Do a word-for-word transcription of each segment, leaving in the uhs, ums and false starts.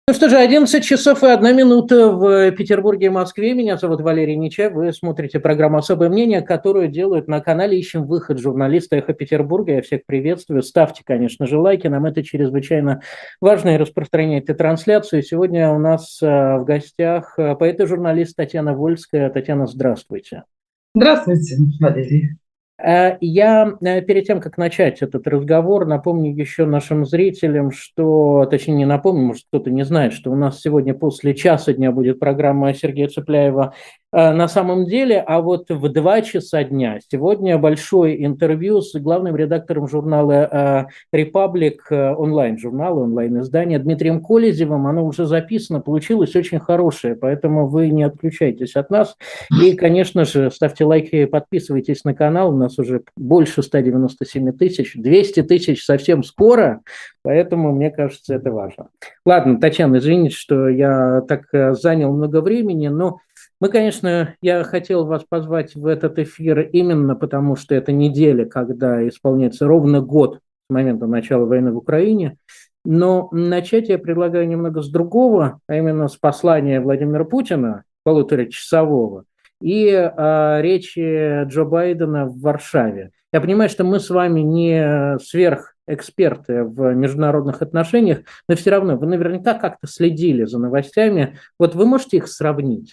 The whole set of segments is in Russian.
Ну что же, одиннадцать часов и одна минута в Петербурге и Москве. Меня зовут Валерий Нечаев. Вы смотрите программу «Особое мнение», которую делают на канале «Ищем выход» журналиста «Эхо Петербурга». Я всех приветствую. Ставьте, конечно же, лайки. Нам это чрезвычайно важно и распространяйте трансляцию. Сегодня у нас э, в гостях э, поэт и журналист Татьяна Вольская. Татьяна, здравствуйте. Здравствуйте, Валерий. Э, Я э, перед тем, как начать этот разговор, напомню еще нашим зрителям, что, точнее не напомню, может кто-то не знает, что у нас сегодня после часа дня будет программа Сергея Цепляева э, на самом деле, а вот в два часа дня сегодня большое интервью с главным редактором журнала «Репаблик», онлайн-журнала, онлайн-издания Дмитрием Колезевым. Оно уже записано, получилось очень хорошее, поэтому вы не отключайтесь от нас. И, конечно же, ставьте лайки, подписывайтесь на канал. У нас уже больше ста девяноста семи тысяч, двести тысяч совсем скоро, поэтому, мне кажется, это важно. Ладно, Татьяна, извините, что я так э, занял много времени, но мы, конечно, я хотел вас позвать в этот эфир именно потому, что это неделя, когда исполняется ровно год с момента начала войны в Украине. Но начать я предлагаю немного с другого, а именно с послания Владимира Путина, полуторачасового, и э, речи Джо Байдена в Варшаве. Я понимаю, что мы с вами не сверхэксперты в международных отношениях, но все равно вы наверняка как-то следили за новостями. Вот вы можете их сравнить?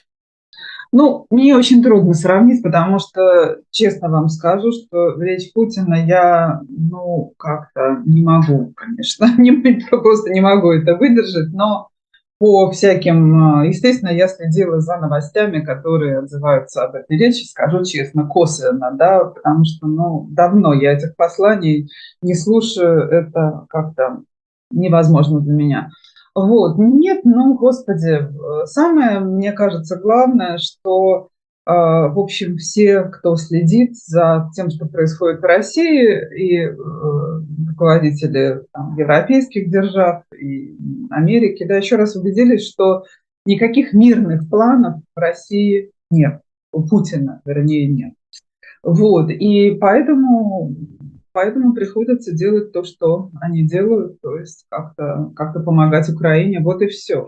Ну, мне очень трудно сравнить, потому что, честно вам скажу, что речь Путина я, ну, как-то не могу, конечно, не, просто не могу это выдержать, но по всяким, э, естественно, я следила за новостями, которые отзываются об этой речи, скажу честно, косвенно, да, потому что, ну, давно я этих посланий не слушаю, это как-то невозможно для меня. Вот, нет, ну, господи, э, самое, мне кажется, главное, что, э, в общем, все, кто следит за тем, что происходит в России, и э, руководители там, европейских держав, и Америки, да, еще раз убедились, что никаких мирных планов в России нет, у Путина, вернее, нет. Вот, и поэтому, поэтому приходится делать то, что они делают, то есть как-то как помогать Украине, вот и все.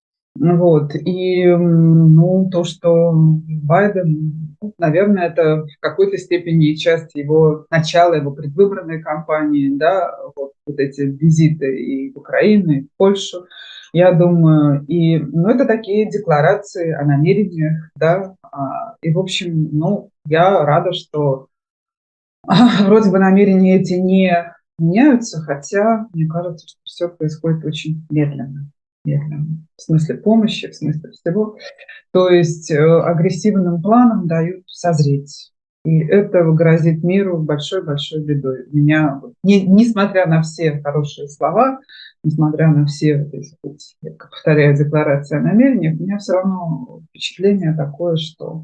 Вот, и ну, то, что Байден, ну, наверное, это в какой-то степени часть его начала, его предвыборной кампании, да, вот, вот эти визиты и в Украину, и в Польшу, я думаю, и, ну, это такие декларации о намерениях, да, а, и, в общем, ну, я рада, что вроде бы намерения эти не меняются, хотя мне кажется, что все происходит очень медленно. Медленно. В смысле помощи, в смысле всего. То есть э, агрессивным планам дают созреть. И это грозит миру большой-большой бедой. Меня, вот, не, несмотря на все хорошие слова, несмотря на все, вот эти, вот, я повторяю, декларации о намерениях, у меня все равно впечатление такое, что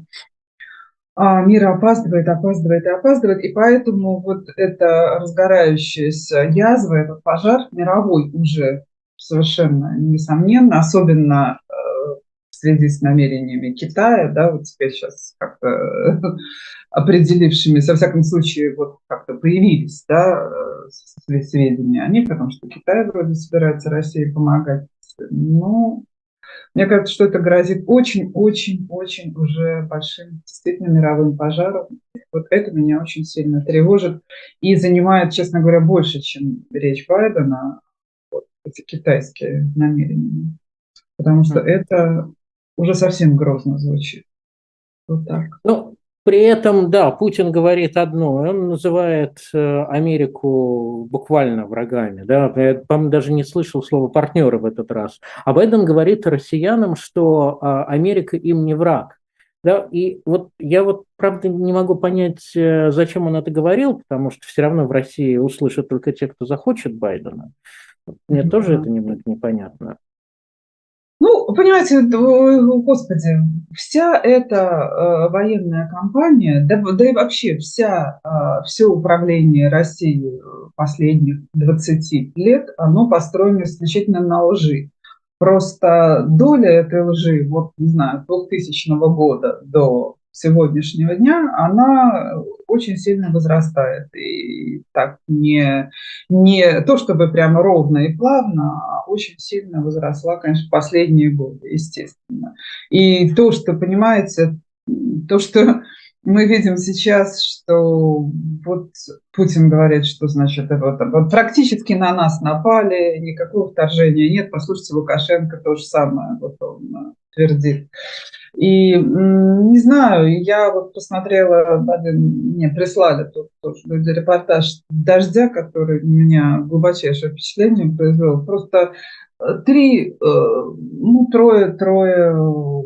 а мир опаздывает, опаздывает и опаздывает, и поэтому вот эта разгорающаяся язва, этот пожар мировой уже совершенно несомненно, особенно э, в связи с намерениями Китая, да, вот теперь сейчас как-то э, определившимися, во всяком случае, вот как-то появились, да, э, сведения о них, потому что Китай вроде собирается России помогать. Ну, мне кажется, что это грозит очень-очень-очень уже большим, действительно, мировым пожаром. Вот это меня очень сильно тревожит и занимает, честно говоря, больше, чем речь Байдена, вот эти китайские намерения. Потому что это уже совсем грозно звучит. Вот так. Ну, при этом, да, Путин говорит одно, он называет э, Америку буквально врагами, да, я, по-моему, даже не слышал слова партнеры в этот раз. А Байден говорит россиянам, что э, Америка им не враг. Да, и вот я вот, правда, не могу понять, э, зачем он это говорил, потому что все равно в России услышат только те, кто захочет Байдена. Мне тоже Да. это немного непонятно. Ну, понимаете, ой, господи, вся эта э, военная кампания, да, да и вообще вся, э, все управление Россией последних двадцати лет, оно построено исключительно на лжи. Просто доля этой лжи, вот, не знаю, двухтысячного года до сегодняшнего дня, она очень сильно возрастает. И так не, не то, чтобы прямо ровно и плавно, а очень сильно возросла, конечно, в последние годы, естественно. И то, что, понимаете, то, что мы видим сейчас, что вот Путин говорит, что, значит, вот, вот практически на нас напали, никакого вторжения нет. Послушайте, Лукашенко то же самое вот он твердит. И не знаю, я вот посмотрела, мне прислали тут тоже люди репортаж «Дождя», который у меня глубочайшее впечатление произвел. Просто три, ну, трое, трое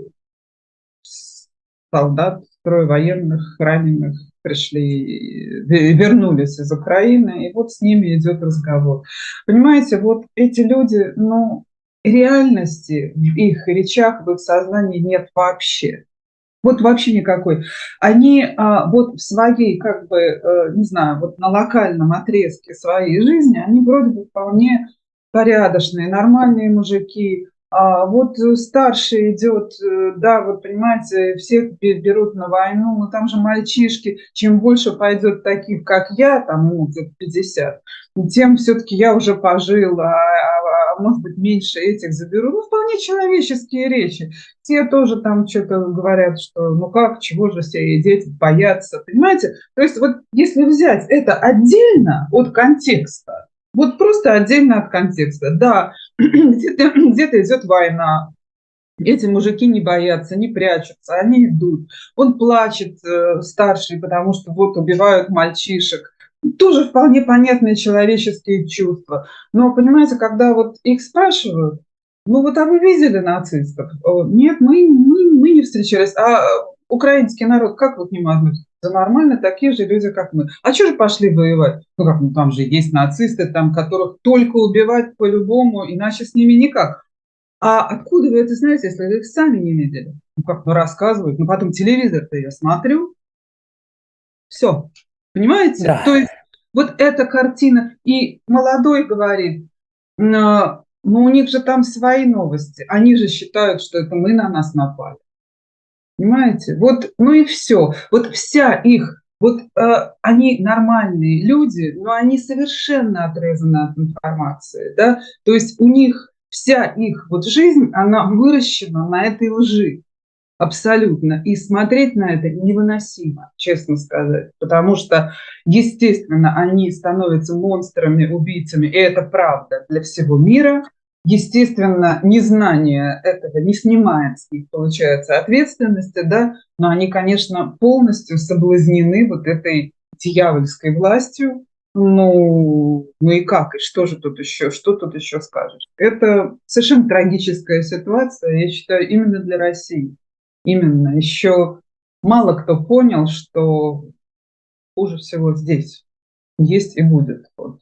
солдат, трое военных, раненых пришли, вернулись из Украины, и вот с ними идет разговор. Понимаете, вот эти люди, ну, реальности в их речах, в их сознании нет вообще. Вот вообще никакой. Они а, вот в своей, как бы, э, не знаю, вот на локальном отрезке своей жизни, они вроде бы вполне порядочные, нормальные мужики. А вот старший идет, э, да, вот понимаете, всех берут на войну, но там же мальчишки, чем больше пойдет таких, как я, там ему где-то пятьдесят, тем все-таки я уже пожил, а, а, а может быть меньше этих заберу. Ну, вполне человеческие речи. Те тоже там что-то говорят, что ну как, чего же все дети боятся, понимаете? То есть вот если взять это отдельно от контекста, вот просто отдельно от контекста, да, где-то, где-то идет война, эти мужики не боятся, не прячутся, они идут. Он плачет, э, старший, потому что вот убивают мальчишек. Тоже вполне понятные человеческие чувства. Но, понимаете, когда вот их спрашивают, ну вот а вы видели нацистов? Нет, мы, мы, мы не встречались. А украинский народ, как вы к нему относитесь? Да нормально, такие же люди, как мы. А что же пошли воевать? Ну как, ну там же есть нацисты, там которых только убивать по-любому, иначе с ними никак. А откуда вы это знаете, если вы их сами не видели? Ну как, ну рассказывают, ну потом телевизор-то я смотрю, все, понимаете? Да. То есть вот эта картина, и молодой говорит, но, но у них же там свои новости, они же считают, что это мы на нас напали. Понимаете? Вот, ну и все. Вот вся их, вот э, они нормальные люди, но они совершенно отрезаны от информации, да? То есть у них вся их вот жизнь, она выращена на этой лжи. Абсолютно. И смотреть на это невыносимо, честно сказать. Потому что, естественно, они становятся монстрами, убийцами. И это правда для всего мира. Естественно, незнание этого не снимает с них, получается, ответственности, да, но они, конечно, полностью соблазнены вот этой дьявольской властью. Ну, ну и как? И что же тут еще? Что тут еще скажешь? Это совершенно трагическая ситуация, я считаю, именно для России. Именно. Еще мало кто понял, что хуже всего здесь есть и будет вот,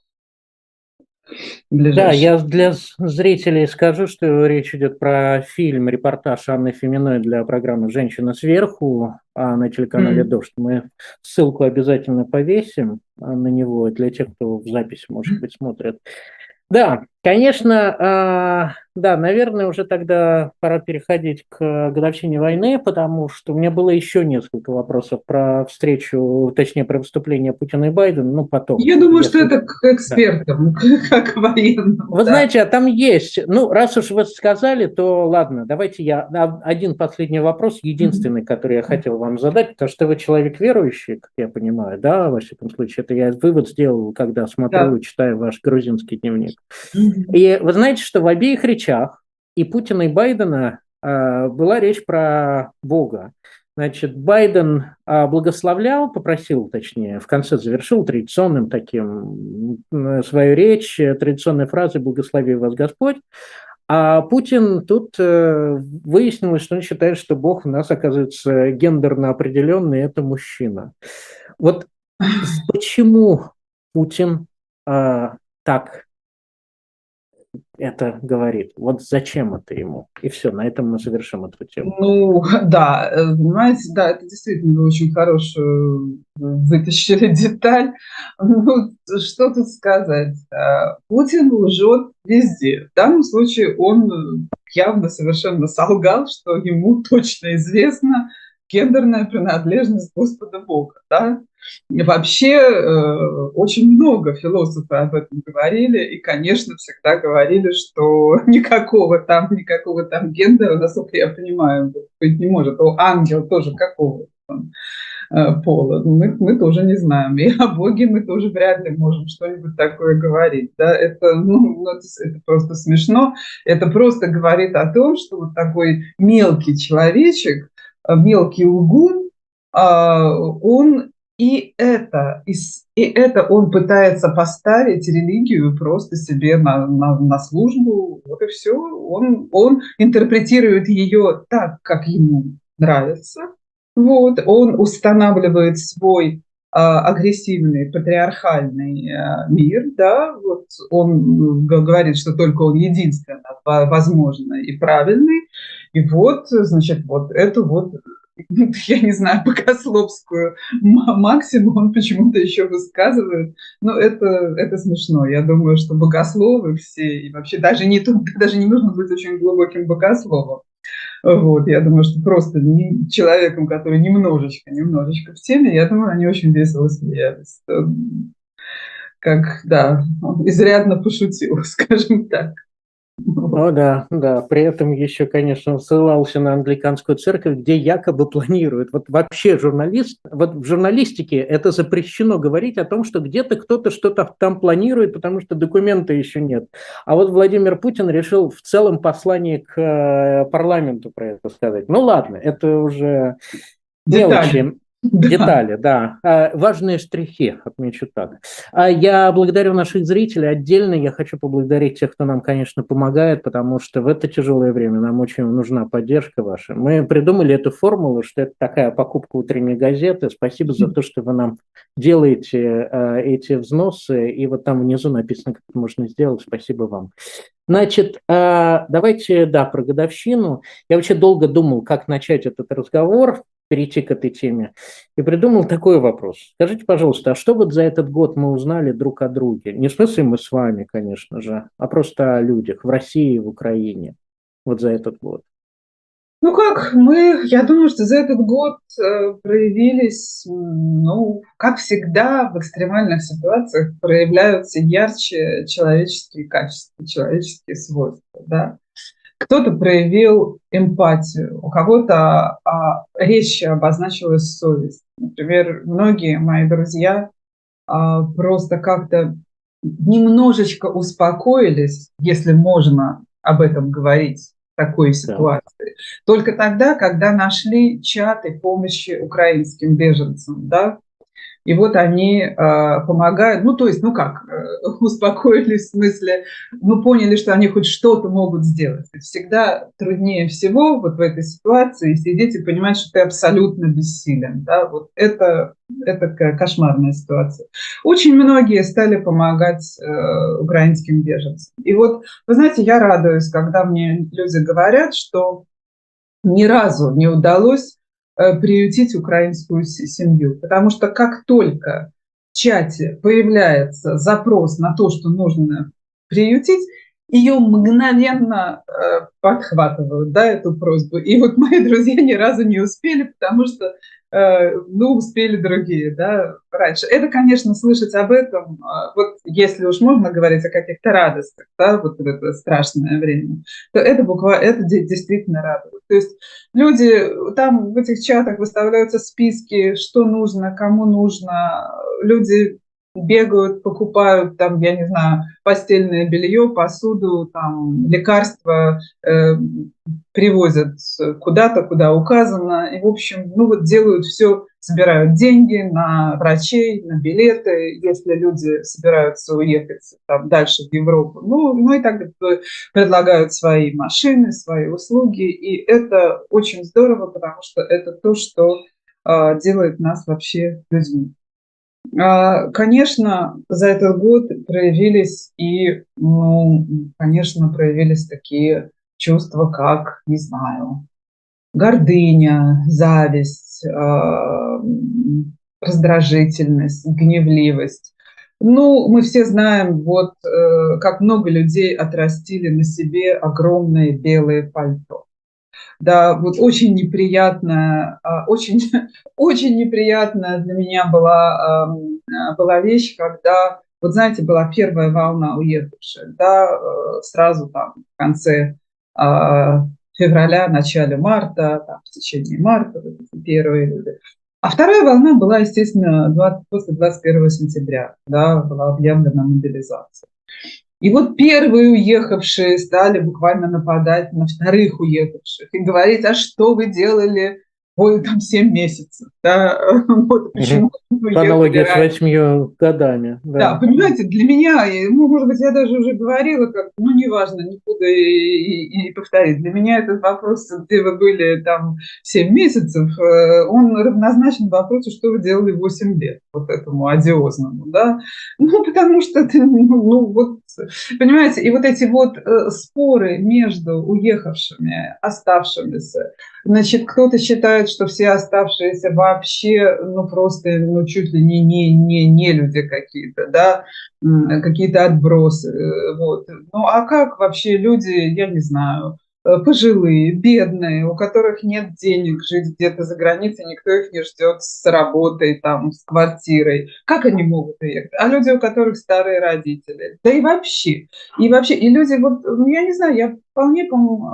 в Да, ближайшее. я для зрителей скажу, что речь идет про фильм, репортаж Анны Фоминой для программы «Женщина сверху» на телеканале М. «Дождь». Мы ссылку обязательно повесим на него для тех, кто в записи, может быть, смотрит. Да, конечно, а, да, наверное, уже тогда пора переходить к годовщине войны, потому что у меня было еще несколько вопросов про встречу, точнее, про выступление Путина и Байдена, ну, потом, Я думаю, что если... это к Да. экспертам, как военным, Вы да. знаете, а там есть, ну, раз уж вы сказали, то ладно, давайте я один последний вопрос, Мгм. единственный, который я хотел вам задать, потому что вы человек верующий, как я понимаю, да, во всяком случае, это я вывод сделал, когда смотрю Да. и читаю ваш грузинский дневник. Мгм. И вы знаете, что в обеих речах и Путина, и Байдена э, была речь про Бога. Значит, Байден а, благословлял, попросил, точнее, в конце завершил традиционным таким м, свою речь, э, традиционной фразой «Благослови вас Господь». А Путин тут э, выяснилось, что он считает, что Бог у нас, оказывается, гендерно определенный, это мужчина. Вот почему Путин э, так это говорит? Вот зачем это ему? И все, на этом мы завершим эту тему. Ну, да, э, понимаете, да, это действительно вы очень хорошую э, вытащили деталь. Ну, что тут сказать? А, Путин лжет везде. В данном случае он э, явно совершенно солгал, что ему точно известно, гендерная принадлежность Господа Бога, да. И вообще э, очень много философов об этом говорили, и, конечно, всегда говорили, что никакого там, никакого там гендера, насколько я понимаю, быть не может. О, ангел тоже какого там э, пола, мы, мы тоже не знаем. И о Боге мы тоже вряд ли можем что-нибудь такое говорить. Да? Это, ну, это, это просто смешно. Это просто говорит о том, что вот такой мелкий человечек, мелкий лгун, он и это, и это он пытается поставить религию просто себе на, на, на службу, вот и все. Он, он интерпретирует ее так, как ему нравится. Вот, он устанавливает свой а, агрессивный, патриархальный а, мир, да, вот он говорит, что только он единственно возможный и правильный, и вот, значит, вот эту вот, я не знаю, богословскую максимум он почему-то еще высказывает, но это, это смешно. Я думаю, что богословы все, и вообще даже не, даже не нужно быть очень глубоким богословом. Вот, я думаю, что просто не, человеком, который немножечко, немножечко в теме, я думаю, они очень весело смеялись. Как, да, он изрядно пошутил, скажем так. О, да, да. При этом еще, конечно, ссылался на англиканскую церковь, где якобы планируют. Вот вообще журналист, вот в журналистике это запрещено говорить о том, что где-то кто-то что-то там планирует, потому что документа еще нет. А вот Владимир Путин решил в целом послании к парламенту про это сказать. Ну ладно, это уже мелочи. Детали, да. да. Важные штрихи, отмечу так. Я благодарю наших зрителей отдельно. Я хочу поблагодарить тех, кто нам, конечно, помогает, потому что в это тяжелое время нам очень нужна поддержка ваша. Мы придумали эту формулу, что это такая покупка утренней газеты. Спасибо за то, что вы нам делаете эти взносы. И вот там внизу написано, как это можно сделать. Спасибо вам. Значит, давайте, да, про годовщину. Я вообще долго думал, как начать этот разговор, перейти к этой теме, и придумал такой вопрос. Скажите, пожалуйста, а что вот за этот год мы узнали друг о друге? Не в смысле мы с вами, конечно же, а просто о людях в России и в Украине вот за этот год. Ну как, мы, я думаю, что за этот год э, проявились, ну, как всегда, в экстремальных ситуациях проявляются ярче человеческие качества, человеческие свойства, да. Кто-то проявил эмпатию, у кого-то а, резче обозначилась совесть. Например, многие мои друзья а, просто как-то немножечко успокоились, если можно об этом говорить в такой ситуации. Да. Только тогда, когда нашли чаты помощи украинским беженцам, да, и вот они э, помогают, ну, то есть, ну как, э, успокоились, в смысле, ну, поняли, что они хоть что-то могут сделать. Ведь всегда труднее всего вот в этой ситуации сидеть и понимать, что ты абсолютно бессилен. Да? Вот это, это кошмарная ситуация. Очень многие стали помогать э, украинским беженцам. И вот, вы знаете, я радуюсь, когда мне люди говорят, что ни разу не удалось приютить украинскую семью. Потому что как только в чате появляется запрос на то, что нужно приютить, ее мгновенно э, подхватывают, да, эту просьбу. И вот мои друзья ни разу не успели, потому что, э, ну, успели другие, да, раньше. Это, конечно, слышать об этом, э, вот если уж можно говорить о каких-то радостях, да, вот в это страшное время, то это буквально, это действительно радует. То есть люди, там в этих чатах выставляются списки, что нужно, кому нужно, люди бегают, покупают там, я не знаю, постельное белье, посуду, там, лекарства, э, привозят куда-то, куда указано. И, в общем, ну вот делают все, собирают деньги на врачей, на билеты, если люди собираются уехать там, дальше в Европу. Ну, ну и так предлагают свои машины, свои услуги. И это очень здорово, потому что это то, что э, делает нас вообще людьми. Конечно, за этот год проявились и, ну, конечно, проявились такие чувства, как, не знаю, гордыня, зависть, раздражительность, гневливость. Ну, мы все знаем, вот как много людей отрастили на себе огромные белые пальто. да, вот очень неприятная, очень, очень неприятная для меня была, была вещь, когда, вот знаете, была первая волна уехавших, да, сразу там в конце февраля, начале марта, там, в течение марта, первые люди. А вторая волна была, естественно, двадцать, после двадцать первого сентября, да, была объявлена мобилизация. И вот первые уехавшие стали буквально нападать на вторых уехавших и говорить, а что вы делали ой, там семь месяцев, да, вот почему вы По аналогии с уехали. восьмью годами. Да, Да. понимаете, для меня, ну, может быть, я даже уже говорила, как, ну, неважно, не буду и, и, и повторить. Для меня этот вопрос, где вы были там семь месяцев, он равнозначен вопросу, что вы делали восемь лет, вот этому одиозному, да. Ну, потому что, ты, ну, ну, вот, понимаете, и вот эти вот э, споры между уехавшими, оставшимися, значит, кто-то считает, что все оставшиеся вообще, ну, просто, ну, чуть ли не, не, не, не люди какие-то, да, какие-то отбросы, вот. Ну, а как вообще люди, я не знаю, пожилые, бедные, у которых нет денег жить где-то за границей, никто их не ждет с работой, там, с квартирой. Как они могут уехать? А люди, у которых старые родители. Да и вообще. И вообще, и люди, вот, ну, я не знаю, я вполне,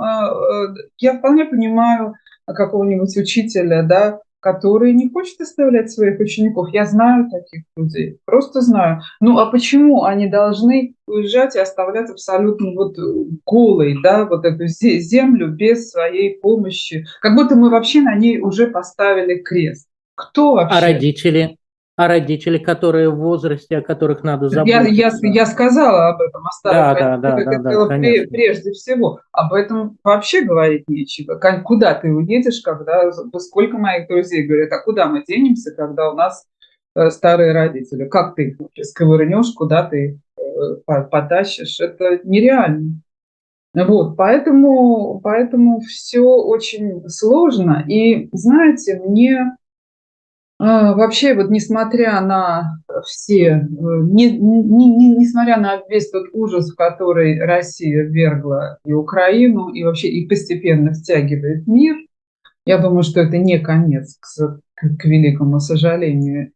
я вполне понимаю какого-нибудь учителя, да, который не хочет оставлять своих учеников. Я знаю таких людей, просто знаю. Ну, а почему они должны уезжать и оставлять абсолютно вот голой, да, вот эту землю без своей помощи? Как будто мы вообще на ней уже поставили крест. Кто вообще? А родители? А родители, которые в возрасте, о которых надо Я, я, заботиться? я сказала об этом, о старых Да, да, да, родителях, да, это да, было конечно. прежде всего. Об этом вообще говорить нечего. Куда ты уедешь, когда... Сколько моих друзей говорят, а куда мы денемся, когда у нас старые родители? Как ты их сковырнешь, куда ты их потащишь? Это нереально. Вот, поэтому, поэтому все очень сложно. И, знаете, мне... Вообще, вот несмотря на все, не, не, не, несмотря на весь тот ужас, в который Россия ввергла и Украину, и вообще и постепенно втягивает мир, я думаю, что это не конец, к, к, к великому сожалению.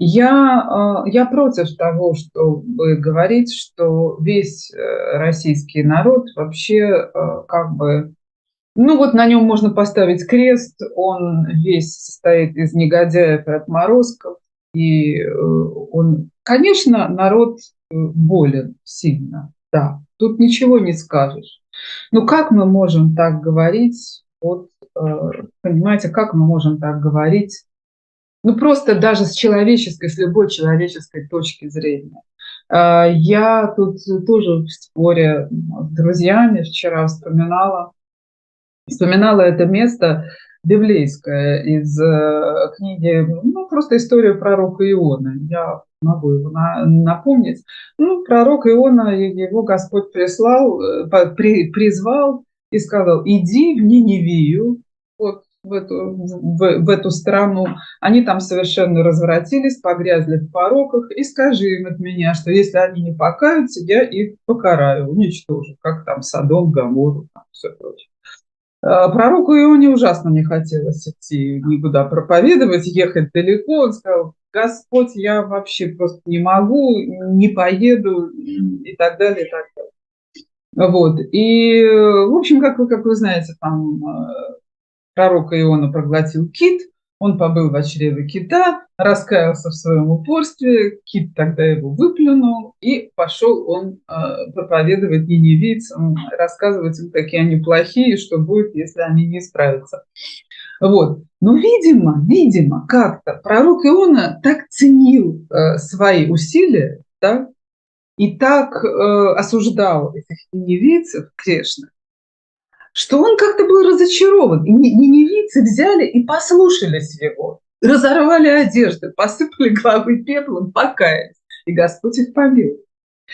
Я, я против того, чтобы говорить, что весь российский народ вообще как бы... Ну вот на нем можно поставить крест, он весь состоит из негодяев и отморозков, и он, конечно, народ болен сильно, да, тут ничего не скажешь. Но как мы можем так говорить, вот, понимаете, как мы можем так говорить, ну просто даже с человеческой, с любой человеческой точки зрения. Я тут тоже в споре с друзьями вчера вспоминала, Вспоминала это место библейское из э, книги, ну, просто историю пророка Иона. Я могу его на, напомнить. Ну, пророк Иона, его Господь прислал, э, при, призвал и сказал, иди в Ниневию, вот в эту, в, в эту страну. Они там совершенно развратились, погрязли в пороках, и скажи им от меня, что если они не покаются, я их покараю, уничтожу, как там Содом, Гоморру, там все прочее. Пророку Ионе ужасно не хотелось идти никуда проповедовать, ехать далеко. Он сказал, Господь, я вообще просто не могу, не поеду и так далее, и так далее. Вот. И, в общем, как вы, как вы знаете, там пророка Иона проглотил кит, он побыл в чреве кита, раскаялся в своем упорстве, кит тогда его выплюнул, и пошел он э, проповедовать ниневийцам, рассказывать им, какие они плохие, что будет, если они не исправятся. Вот. Но, видимо, видимо, как-то пророк Иона так ценил э, свои усилия, да, и так э, осуждал этих ниневийцев грешных, что он как-то был разочарован. И ниневийцы взяли и послушались его, разорвали одежды, посыпали головы пеплом, покаялись, и Господь их помиловал.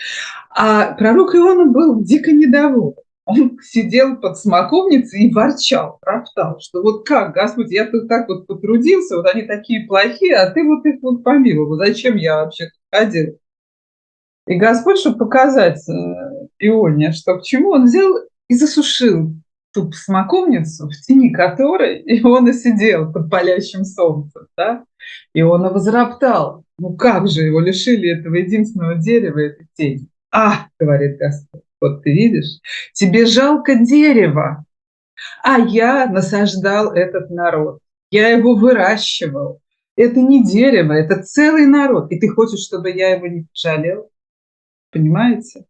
А пророк Иона был дико недоволен. Он сидел под смоковницей и ворчал, роптал, что вот как, Господь, я тут так вот потрудился, вот они такие плохие, а ты вот их вот помиловал. Зачем я вообще ходил? И Господь, чтобы показать Ионе, что к чему, он взял и засушил ту смоковницу, в тени которой и он и сидел под палящим солнцем, да? И он и возроптал. Ну как же его лишили этого единственного дерева, этой тени? А, говорит Господь, вот ты видишь, тебе жалко дерева, а я насаждал этот народ, я его выращивал. Это не дерево, это целый народ. И ты хочешь, чтобы я его не пожалел? Понимаете?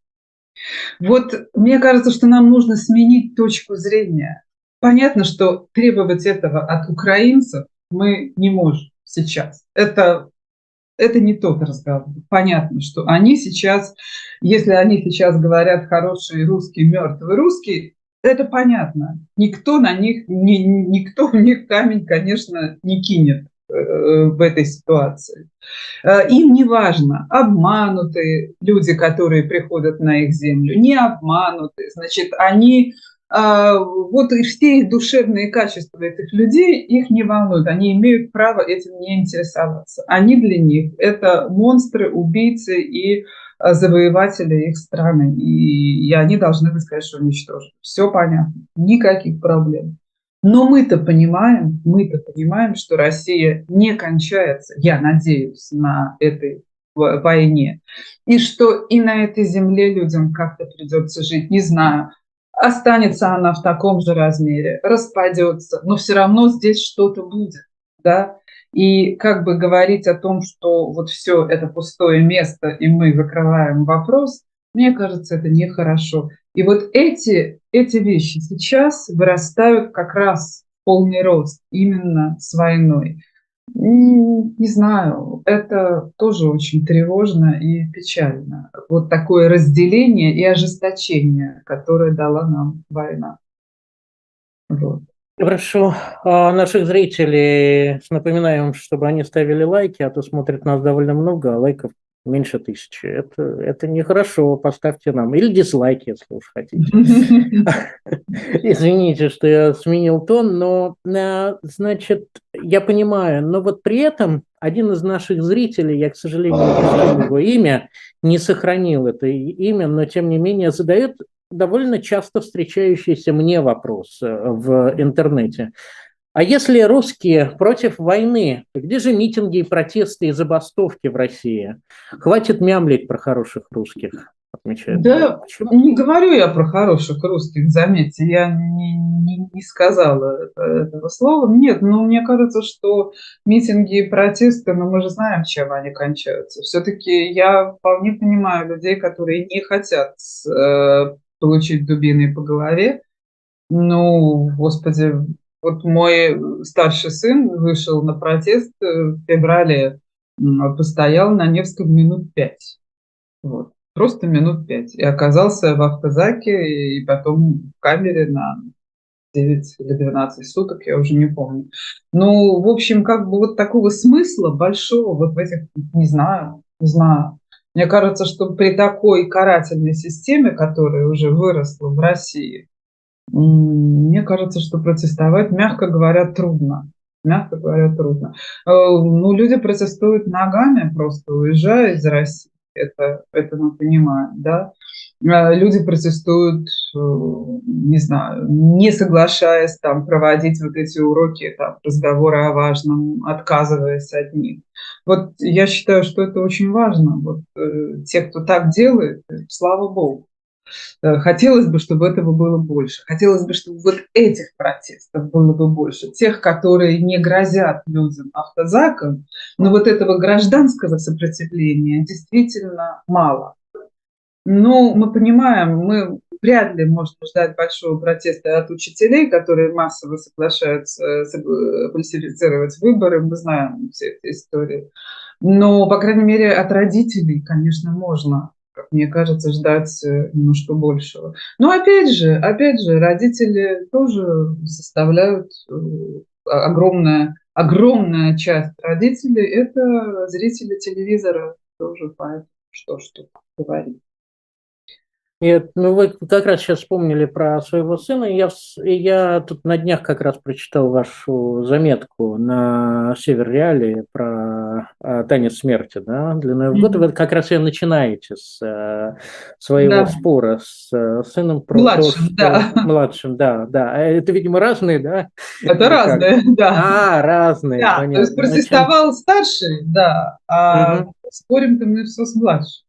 Вот мне кажется, что нам нужно сменить точку зрения. Понятно, что требовать этого от украинцев мы не можем сейчас. Это, это не тот разговор. Понятно, что они сейчас, если они сейчас говорят хороший русский, мертвый русский, это понятно. Никто на них, ни, никто в них камень, конечно, не кинет в этой ситуации. Им не важно, обманутые люди, которые приходят на их землю, не обманутые. Значит, они, вот все их душевные качества этих людей их не волнуют. Они имеют право этим не интересоваться. Они для них это монстры, убийцы и завоеватели их страны. И, и они должны быть, конечно, уничтожены. Все понятно, никаких проблем. Но мы-то понимаем, мы-то понимаем, что Россия не кончается, я надеюсь, на этой войне. И что и на этой земле людям как-то придется жить, не знаю. Останется она в таком же размере, распадется, но все равно здесь что-то будет, да. И как бы говорить о том, что вот все это пустое место, и мы закрываем вопрос, мне кажется, это нехорошо. И вот эти, эти вещи сейчас вырастают как раз в полный рост именно с войной. Не, не знаю, это тоже очень тревожно и печально. Вот такое разделение и ожесточение, которое дала нам война. Вот. Хорошо. А наших зрителей напоминаем, чтобы они ставили лайки, а то смотрит нас довольно много, а лайков меньше тысячи. Это, это нехорошо, поставьте нам. Или дизлайки, если уж хотите. Извините, что я сменил тон, но, значит, я понимаю, но вот при этом один из наших зрителей, я, к сожалению, не знаю его имя, не сохранил это имя, но, тем не менее, задает довольно часто встречающийся мне вопрос в интернете. А если русские против войны, то где же митинги, протесты и забастовки в России? Хватит мямлить про хороших русских, отмечает. Да, почему? Не говорю я про хороших русских, заметьте, я не, не, не сказала это, этого слова. Нет, но мне кажется, что митинги и протесты, ну мы же знаем, чем они кончаются. Все-таки я вполне понимаю людей, которые не хотят э, получить дубиной по голове. Ну, господи, вот мой старший сын вышел на протест в феврале, постоял на Невском минут пять. Вот. Просто минут пять. И оказался в автозаке, и потом в камере на девять или двенадцать суток, я уже не помню. Ну, в общем, как бы вот такого смысла большого вот в этих, не знаю, не знаю. Мне кажется, что при такой карательной системе, которая уже выросла в России, мне кажется, что протестовать, мягко говоря, трудно. Мягко говоря, трудно. Ну, люди протестуют ногами, просто уезжая из России. Это, это мы понимаем, да. Люди протестуют, не знаю, не соглашаясь там проводить вот эти уроки, там, разговоры о важном, отказываясь от них. Вот я считаю, что это очень важно. Вот э, те, кто так делает, слава богу. Хотелось бы, чтобы этого было больше. Хотелось бы, чтобы вот этих протестов было бы больше. Тех, которые не грозят людям автозаком, но вот этого гражданского сопротивления действительно мало. Но мы понимаем, мы вряд ли можем ждать большого протеста от учителей, которые массово соглашаются фальсифицировать выборы. Мы знаем все эти истории. Но, по крайней мере, от родителей, конечно, можно, как мне кажется, ждать немножко большего. Но опять же, опять же, родители тоже составляют огромная, огромная часть родителей. Это зрители телевизора тоже, поэтому что ж тут говорить. Нет, ну вы как раз сейчас вспомнили про своего сына. Я, я тут на днях как раз прочитал вашу заметку на Север Реалии про э, «Танец смерти», да, для Нового года. Мгм. Вы как раз и начинаете с э, своего Да, спора с э, сыном про то, младшим, что да. младшим, да, да. А это, видимо, разные, да, Это или как? разное, да. А, разные, Да, то есть понятно. Ну, чем... протестовал старший, да, а Мгм. спорим-то мы все с младшим.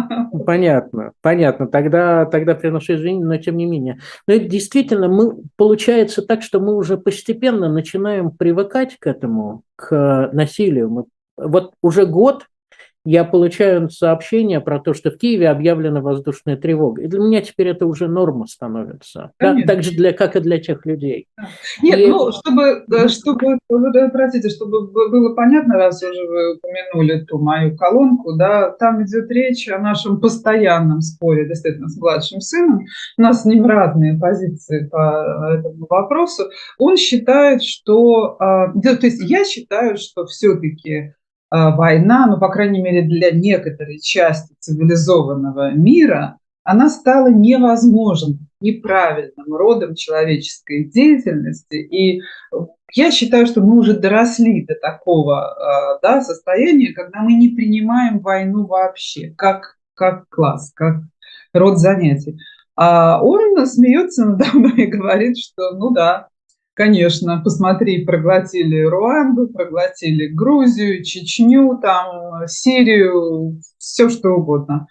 Понятно, понятно. Тогда, тогда приношу извинения, но тем не менее. Но это действительно, мы, получается так, что мы уже постепенно начинаем привыкать к этому, к насилию. Мы, вот уже год я получаю сообщение про то, что в Киеве объявлена воздушная тревога. И для меня теперь это уже норма становится. Да? Конечно. Так же, для, как и для тех людей. Да. Нет, И ну, чтобы, э, мгм, чтобы, э, простите, чтобы б- было понятно, раз уже вы упомянули ту мою колонку, да, там идет речь о нашем постоянном споре, действительно, с младшим сыном. У нас с ним разные позиции по этому вопросу. Он считает, что, а, да, то есть я считаю, что все-таки война, ну, по крайней мере, для некоторой части цивилизованного мира, она стала невозможной, неправильным родом человеческой деятельности. И я считаю, что мы уже доросли до такого, да, состояния, когда мы не принимаем войну вообще, как, как класс, как род занятий. А он смеется надо мной и говорит, что ну да, конечно, посмотри, проглотили Руанду, проглотили Грузию, Чечню, там, Сирию, все что угодно.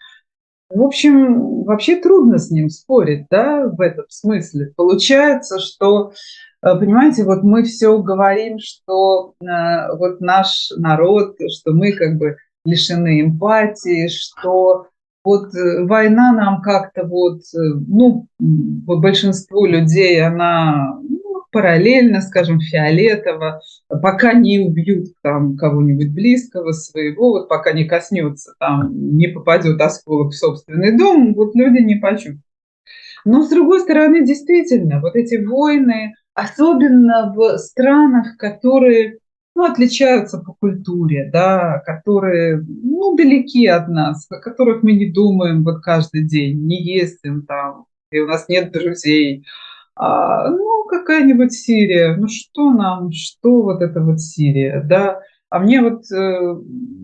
В общем, вообще трудно с ним спорить, да, в этом смысле. Получается, что, э, понимаете, вот мы все говорим, что э, вот наш народ, что мы как бы лишены эмпатии, что вот э, война нам как-то вот, э, ну, м, вот большинству людей она ну, параллельно, скажем, фиолетово, пока не убьют там кого-нибудь близкого своего, вот пока не коснется, там, не попадет осколок в собственный дом, вот люди не почувствуют. Но, с другой стороны, действительно, вот эти войны, особенно в странах, которые ну, отличаются по культуре, да, которые ну, далеки от нас, о которых мы не думаем вот каждый день, не ездим там, и у нас нет друзей, а, ну, какая-нибудь Сирия. Ну, что нам, что вот это вот Сирия, да? А мне вот э,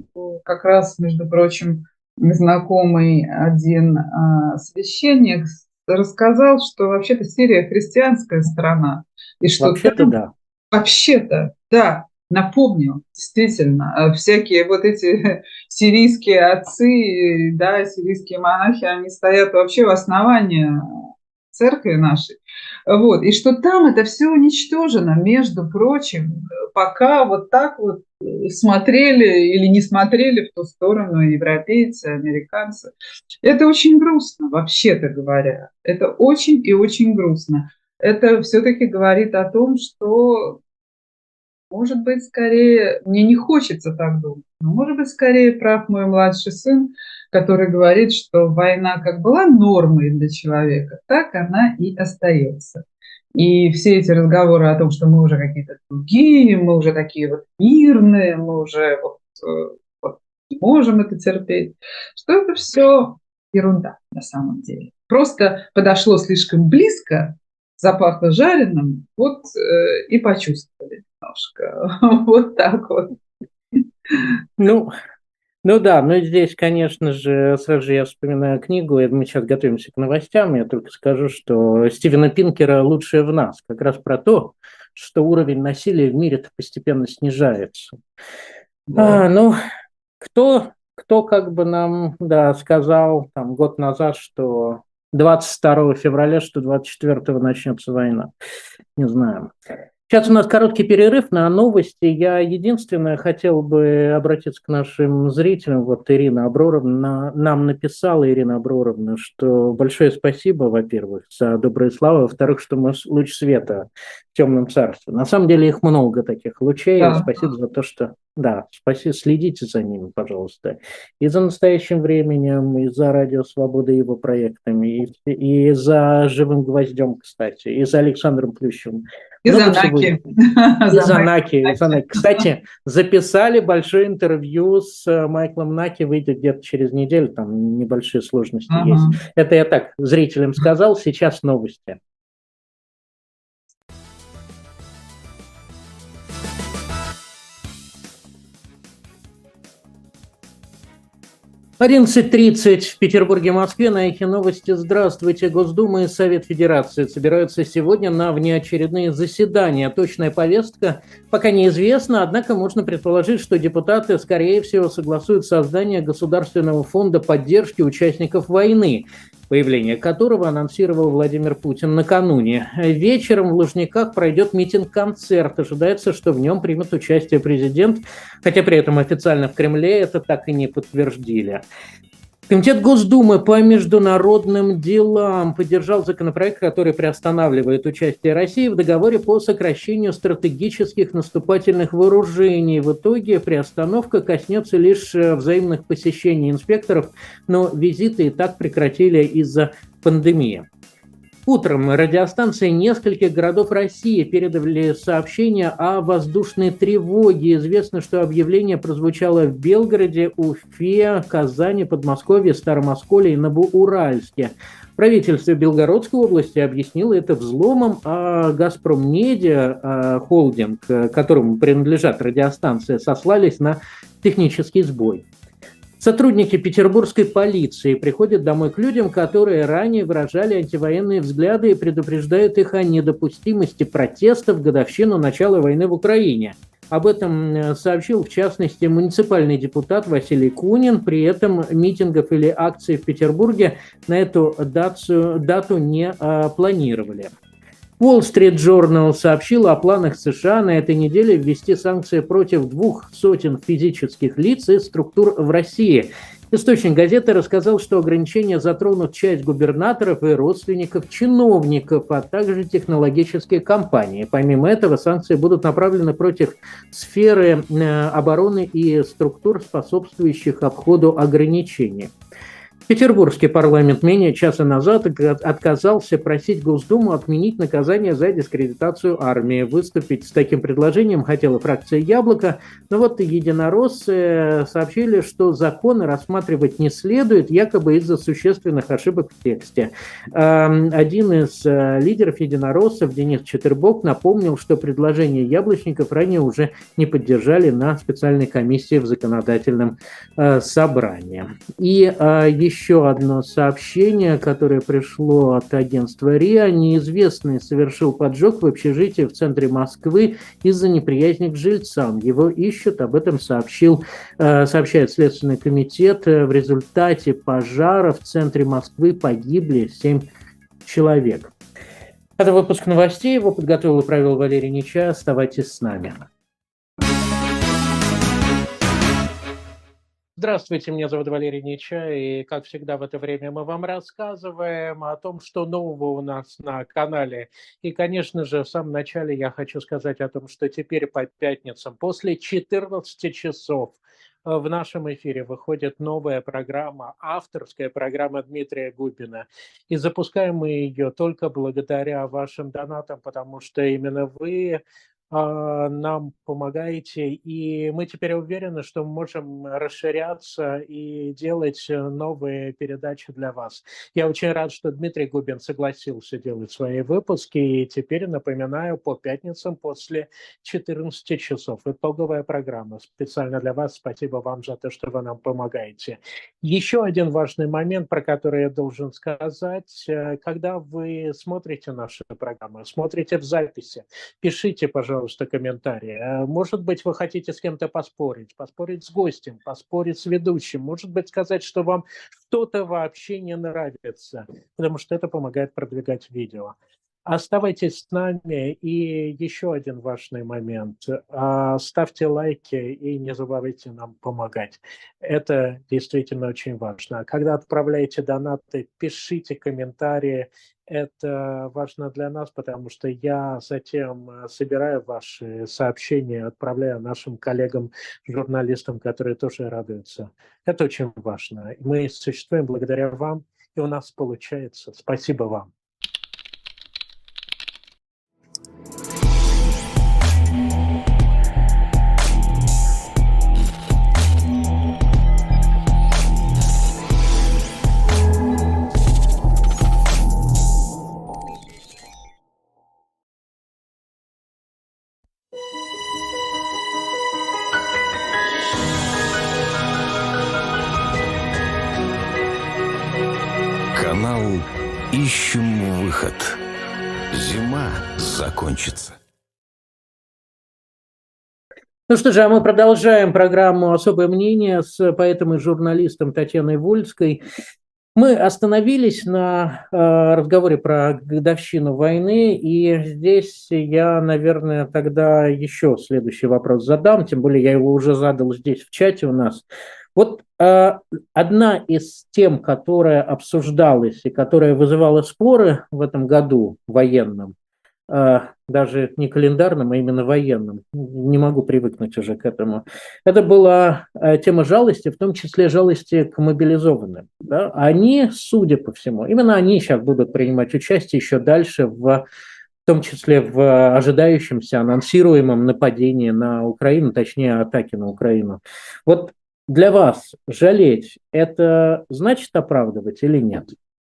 как раз, между прочим, знакомый один а, священник рассказал, что вообще-то Сирия христианская страна, и что вообще-то там да. вообще-то, да, напомню, действительно, э, всякие вот эти сирийские отцы, да, сирийские монахи, они стоят вообще в основании церкви нашей. Вот. И что там это все уничтожено, между прочим, пока вот так вот э, смотрели или не смотрели в ту сторону европейцы, американцы. Это очень грустно, вообще-то говоря. Это очень и очень грустно. Это все-таки говорит о том, что может быть, скорее, мне не хочется так думать, но, может быть, скорее прав мой младший сын, который говорит, что война как была нормой для человека, так она и остается. И все эти разговоры о том, что мы уже какие-то другие, мы уже такие вот мирные, мы уже вот, э, вот не можем это терпеть, что это все ерунда на самом деле. Просто подошло слишком близко, запахло жареным, вот э, и почувствовали немножко. Вот так вот. Ну, ну да, но здесь, конечно же, сразу же я вспоминаю книгу, и мы сейчас готовимся к новостям, я только скажу, что Стивена Пинкера «Лучшее в нас», как раз про то, что уровень насилия в мире постепенно снижается. Да. А, ну, кто, кто как бы нам, да, сказал там год назад, что двадцать второго февраля, что двадцать четвёртого начнется война? Не знаю. Сейчас у нас короткий перерыв на новости. Я единственное хотел бы обратиться к нашим зрителям. Вот Ирина Аброровна нам написала, Ирина Аброровна, что большое спасибо, во-первых, за добрые слова, во-вторых, что мы луч света в темном царстве. На самом деле их много таких лучей. Да. Спасибо за то, что... Да, спасибо, следите за ними, пожалуйста. И за настоящим временем, и за Радио Свобода и его проектами, и, и за Живым гвоздем, кстати, и за Александром Плющевым. И Много всего. Занаки. И за Занаки. Наки, и за Наки. Кстати, записали большое интервью с э, Майклом Наки, выйдет где-то через неделю, там небольшие сложности Ага. есть. Это я так зрителям сказал, сейчас новости. одиннадцать тридцать в Петербурге, Москве. На Эхе Новости. Здравствуйте. Госдума и Совет Федерации собираются сегодня на внеочередные заседания. Точная повестка пока неизвестна, однако можно предположить, что депутаты, скорее всего, согласуют создание Государственного фонда поддержки участников войны, появление которого анонсировал Владимир Путин накануне. Вечером в Лужниках пройдет митинг-концерт. Ожидается, что в нем примет участие президент, хотя при этом официально в Кремле это так и не подтвердили. Комитет Госдумы по международным делам поддержал законопроект, который приостанавливает участие России в договоре по сокращению стратегических наступательных вооружений. В итоге приостановка коснется лишь взаимных посещений инспекторов, но визиты и так прекратили из-за пандемии. Утром радиостанции нескольких городов России передали сообщение о воздушной тревоге. Известно, что объявление прозвучало в Белгороде, Уфе, Казани, Подмосковье, Старом Осколе и Новоуральске. Правительство Белгородской области объяснило это взломом, а «Газпром Медиа», холдинг, которому принадлежат радиостанции, сослались на технический сбой. Сотрудники петербургской полиции приходят домой к людям, которые ранее выражали антивоенные взгляды, и предупреждают их о недопустимости протестов в годовщину начала войны в Украине. Об этом сообщил, в частности, муниципальный депутат Василий Кунин. При этом митингов или акций в Петербурге на эту дату, дату не а, планировали. Wall Street Journal сообщил о планах США на этой неделе ввести санкции против двух сотен физических лиц и структур в России. Источник газеты рассказал, что ограничения затронут часть губернаторов и родственников чиновников, а также технологические компании. Помимо этого, санкции будут направлены против сферы обороны и структур, способствующих обходу ограничений. Петербургский парламент менее часа назад отказался просить Госдуму отменить наказание за дискредитацию армии. Выступить с таким предложением хотела фракция «Яблоко», но вот единороссы сообщили, что законы рассматривать не следует, якобы из-за существенных ошибок в тексте. Один из лидеров единороссов, Денис Четырбок, напомнил, что предложение яблочников ранее уже не поддержали на специальной комиссии в законодательном собрании. И еще Еще одно сообщение, которое пришло от агентства РИА. Неизвестный совершил поджог в общежитии в центре Москвы из-за неприязни к жильцам. Его ищут, об этом сообщил, сообщает Следственный комитет. В результате пожара в центре Москвы погибли семь человек. Это выпуск новостей. Его подготовил и провел Валерий Нечаев. Оставайтесь с нами. Здравствуйте, меня зовут Валерий Нечаев, и, как всегда, в это время мы вам рассказываем о том, что нового у нас на канале. И, конечно же, в самом начале я хочу сказать о том, что теперь по пятницам после четырнадцати часов в нашем эфире выходит новая программа, авторская программа Дмитрия Губина. И запускаем мы ее только благодаря вашим донатам, потому что именно вы нам помогаете, и мы теперь уверены, что мы можем расширяться и делать новые передачи для вас. Я очень рад, что Дмитрий Губин согласился делать свои выпуски, и теперь, напоминаю, по пятницам после четырнадцати часов. Итоговая программа специально для вас. Спасибо вам за то, что вы нам помогаете. Еще один важный момент, про который я должен сказать. Когда вы смотрите наши программы, смотрите в записи, пишите, пожалуйста, Пожалуйста, комментарии. Может быть, вы хотите с кем-то поспорить, поспорить с гостем, поспорить с ведущим, может быть, сказать, что вам что-то вообще не нравится, потому что это помогает продвигать видео. Оставайтесь с нами. И еще один важный момент. Ставьте лайки и не забывайте нам помогать. Это действительно очень важно. Когда отправляете донаты, пишите комментарии. Это важно для нас, потому что я затем собираю ваши сообщения, отправляю нашим коллегам-журналистам, которые тоже радуются. Это очень важно. Мы существуем благодаря вам, и у нас получается. Спасибо вам. Ищем выход. Зима закончится. Ну что же, а мы продолжаем программу «Особое мнение» с поэтом и журналистом Татьяной Вольской. Мы остановились на э, разговоре про годовщину войны, и здесь я, наверное, тогда еще следующий вопрос задам, тем более я его уже задал здесь в чате у нас. Вот э, одна из тем, которая обсуждалась и которая вызывала споры в этом году военном, даже не календарным, а именно военным. Не могу привыкнуть уже к этому. Это была тема жалости, в том числе жалости к мобилизованным. Да? Они, судя по всему, именно они сейчас будут принимать участие еще дальше в в том числе в ожидающемся, анонсируемом нападении на Украину, точнее, атаке на Украину. Вот для вас жалеть, это значит оправдывать или нет?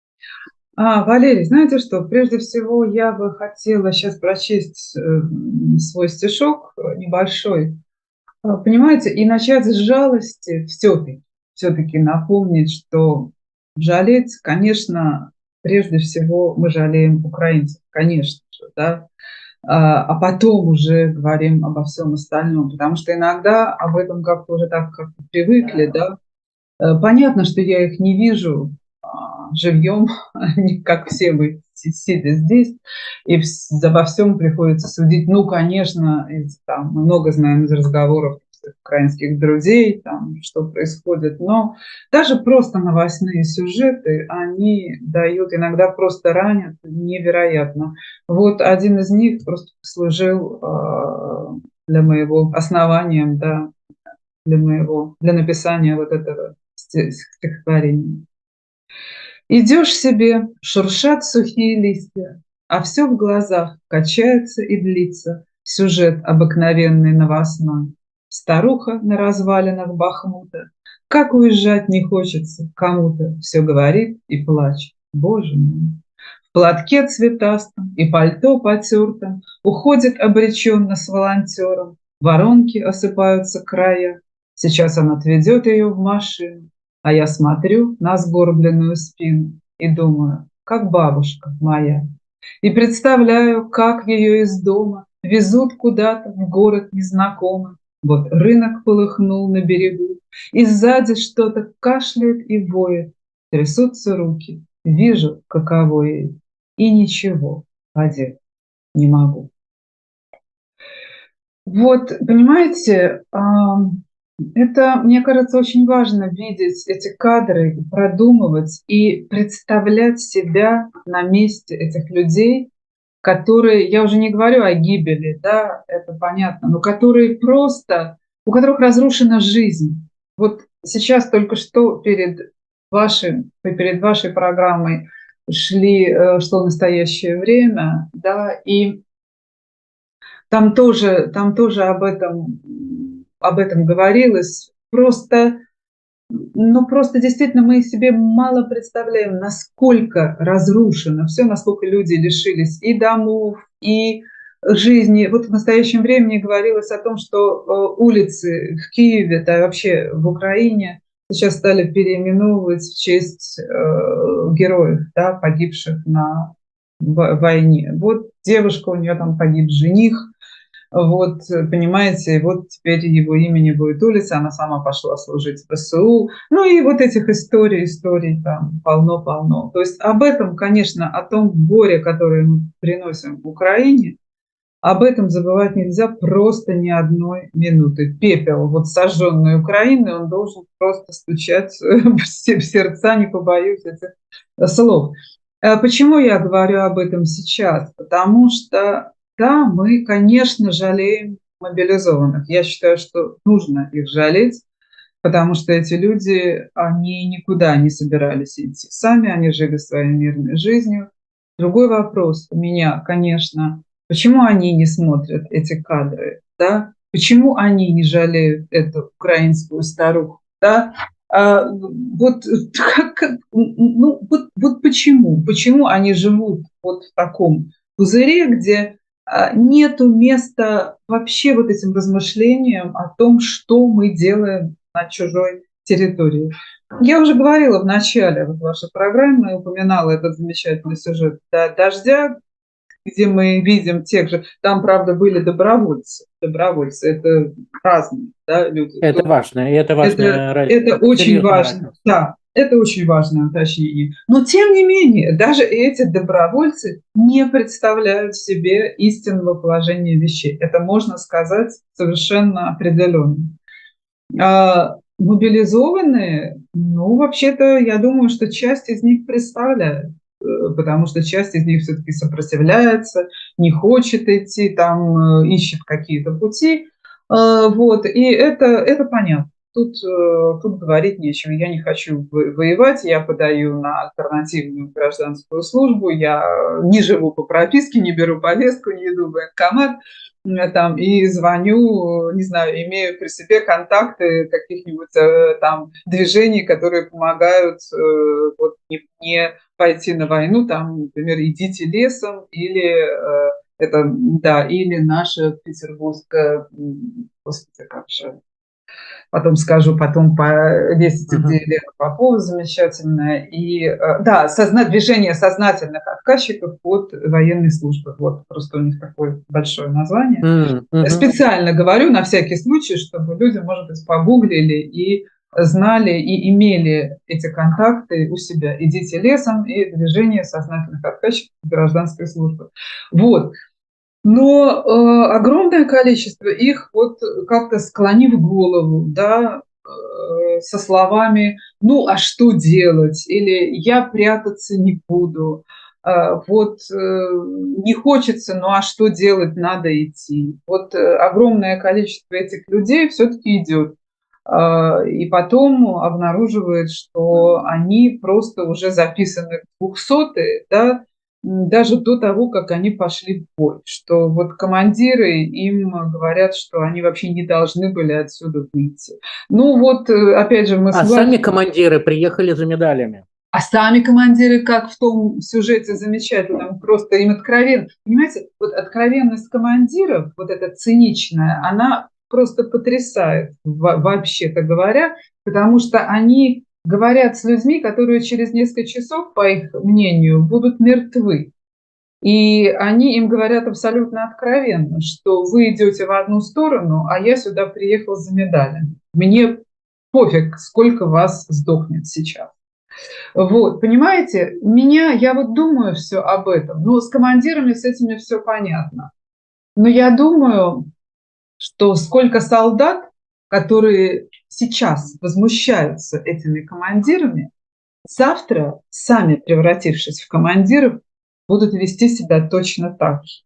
А, Валерий, знаете что, прежде всего я бы хотела сейчас прочесть э, свой стишок э, небольшой, А, понимаете, и начать с жалости все-таки, все-таки напомнить, что жалеть, конечно, прежде всего мы жалеем украинцев, конечно же, да, а а потом уже говорим обо всем остальном, потому что иногда об этом как-то уже так как привыкли, да. Э, Понятно, что я их не вижу а, живьем, не как все мы си- сидя здесь, и вс- обо всем приходится судить. Ну, конечно, из, там, мы много знаем из разговоров своих украинских друзей, там, что происходит, но даже просто новостные сюжеты, они дают, иногда просто ранят невероятно. Вот один из них просто служил а, для моего основанием, да, для моего, для написания вот этого сти- стихотворения. Идешь себе, шуршат сухие листья, а все в глазах качается и длится сюжет обыкновенный новостной. Старуха на развалинах Бахмута, как уезжать не хочется кому-то, все говорит и плачет. Боже мой. В платке цветастом и пальто потертом уходит обреченно с волонтером. Воронки осыпаются края. Сейчас он отведет ее в машину, а я смотрю на сгорбленную спину и думаю, как бабушка моя. И представляю, как ее из дома везут куда-то в город незнакомый. Вот рынок полыхнул на берегу, и сзади что-то кашляет и воет. Трясутся руки, вижу, каково ей, и ничего поделать не могу. Вот, понимаете, это, мне кажется, очень важно видеть эти кадры, продумывать и представлять себя на месте этих людей, которые, я уже не говорю о гибели, да, это понятно, но которые просто, у которых разрушена жизнь. Вот сейчас только что перед вашей, перед вашей программой шли, э, шло настоящее время, да, и там тоже, там тоже об этом, об этом говорилось. Просто, ну, просто действительно мы себе мало представляем, насколько разрушено все, насколько люди лишились и домов, и жизни. Вот в настоящем времени говорилось о том, что э, улицы в Киеве, да и вообще в Украине сейчас стали переименовывать в честь э, героев, да, погибших на в- войне. Вот девушка, у нее там погиб жених, вот, понимаете, вот теперь его имени будет улица, она сама пошла служить в ВСУ. Ну и вот этих историй, историй там полно-полно. То есть об этом, конечно, о том горе, которое мы приносим в Украине, об этом забывать нельзя просто ни одной минуты. Пепел вот сожженной Украины, он должен просто стучать в сердца, не побоюсь этих слов. Э, Почему я говорю об этом сейчас? Потому что, да, мы, конечно, жалеем мобилизованных. Я считаю, что нужно их жалеть, потому что эти люди, они никуда не собирались идти сами, они жили своей мирной жизнью. Другой вопрос у меня, конечно, почему они не смотрят эти кадры, да? Почему они не жалеют эту украинскую старуху, да? А, вот, как, как- ну, вот, вот почему? Почему они живут вот в таком пузыре, где а, нету места вообще вот этим размышлениям о том, что мы делаем на чужой территории. Я уже говорила в начале вот вашей программы, упоминала этот замечательный сюжет «Дождя», где мы видим тех же, там, правда, были добровольцы, добровольцы, это разные, да, люди. Это важно, и это Это, важная разница. это очень Серьезная важно, разница. да, это очень важное уточнение. Но, тем не менее, даже эти добровольцы не представляют себе истинного положения вещей. Это можно сказать совершенно определенно. А мобилизованные, ну, вообще-то, я думаю, что часть из них представляет, э, потому что часть из них все-таки сопротивляется, не хочет идти, там, э, ищет какие-то пути. А, Вот, и это, это понятно. Тут, э, тут говорить нечего. Я не хочу во- воевать, я подаю на альтернативную гражданскую службу, я не живу по прописке, не беру повестку, не иду в военкомат, э, там, и звоню, э, не знаю, имею при себе контакты каких-нибудь э, там движений, которые помогают э, вот, не, не пойти на войну, там, например, идите лесом, или э, это, да, или наша петербургская, м, господи, как же, потом скажу, потом повесить Мгм. идею Лены Поповой замечательная. И, э, да, созна... движение сознательных отказчиков от военной службы. Вот просто у них такое большое название. М, мгм. Специально говорю на всякий случай, чтобы люди, может быть, погуглили и знали и имели эти контакты у себя. Идите лесом и движение сознательных отказчиков гражданской службы. Вот. Но э, огромное количество их, вот как-то склонив голову, да, э, со словами «ну, а что делать?» или «я прятаться не буду», э, вот э, «не хочется, ну а что делать, надо идти». Вот э, огромное количество этих людей все-таки идет. Э, и потом обнаруживает, что они просто уже записаны в двухсотые, да, даже до того, как они пошли в бой, что вот командиры им говорят, что они вообще не должны были отсюда выйти. Ну вот, э, опять же, мы с А вами... сами командиры приехали за медалями. А сами командиры, как в том сюжете замечательном, просто им откровенно... Понимаете, вот откровенность командиров, вот эта циничная, она просто потрясает, вообще-то говоря, потому что они говорят с людьми, которые через несколько часов, по их мнению, будут мертвы. И они им говорят абсолютно откровенно, что вы идете в одну сторону, а я сюда приехал за медалями. Мне пофиг, сколько вас сдохнет сейчас. Вот, понимаете, меня, я вот думаю все об этом. Ну, с командирами с этими все понятно. Но я думаю, что сколько солдат, которые сейчас возмущаются этими командирами, завтра, сами превратившись в командиров, будут вести себя точно так же.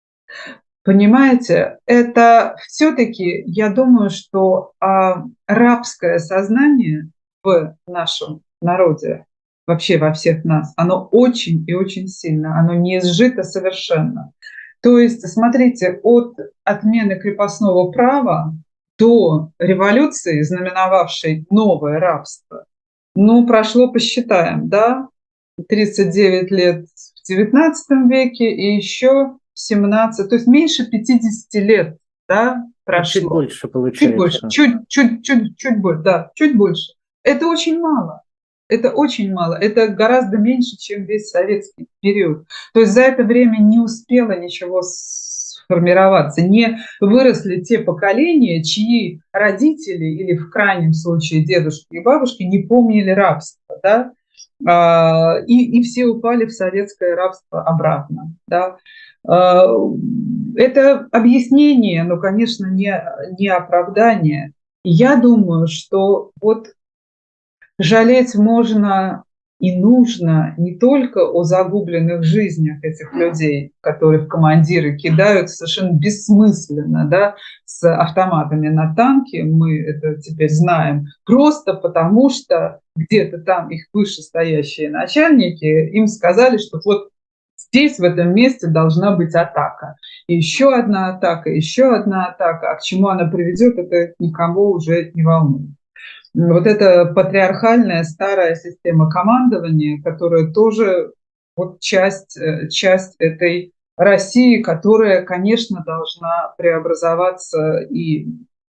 Понимаете, это все-таки, я думаю, что а, рабское сознание в нашем народе, вообще во всех нас, оно очень и очень сильно, оно не изжито совершенно. То есть, смотрите, от отмены крепостного права до революции, знаменовавшей новое рабство, ну, прошло, посчитаем, да, тридцать девять лет в девятнадцатом веке и еще семнадцать, то есть меньше пятидесяти лет, да, Ну, чуть прошло. больше Чуть больше, получается. чуть, чуть, чуть, чуть больше, да, чуть больше. Это очень мало. Это очень мало. Это гораздо меньше, чем весь советский период. То есть за это время не успело ничего сформироваться. Не выросли те поколения, чьи родители или в крайнем случае дедушки и бабушки не помнили рабство, да, а, и, и все упали в советское рабство обратно. Да. А, это объяснение, но, конечно, не, не оправдание. Я думаю, что вот жалеть можно и нужно не только о загубленных жизнях этих людей, которых командиры кидают совершенно бессмысленно, да, с автоматами на танки, мы это теперь знаем, просто потому что где-то там их вышестоящие начальники им сказали, что вот здесь, в этом месте, должна быть атака. И еще одна атака, еще одна атака. А к чему она приведет, это никого уже не волнует. Вот эта патриархальная старая система командования, которая тоже вот часть, часть этой России, которая, конечно, должна преобразоваться и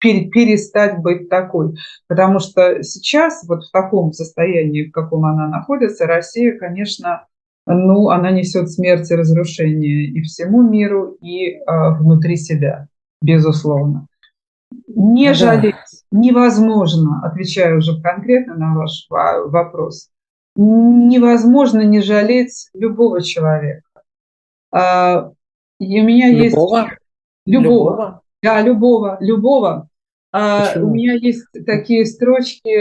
пере- перестать быть такой. Потому что сейчас вот в таком состоянии, в каком она находится, Россия, конечно, ну, она несет смерть и разрушение и всему миру, и а, внутри себя, безусловно. Не Да, жалеть невозможно, отвечаю уже конкретно на ваш во- вопрос, невозможно не жалеть любого человека. А, И у меня есть любого, любого, любого. да, любого, любого. А, У Почему? меня есть такие строчки: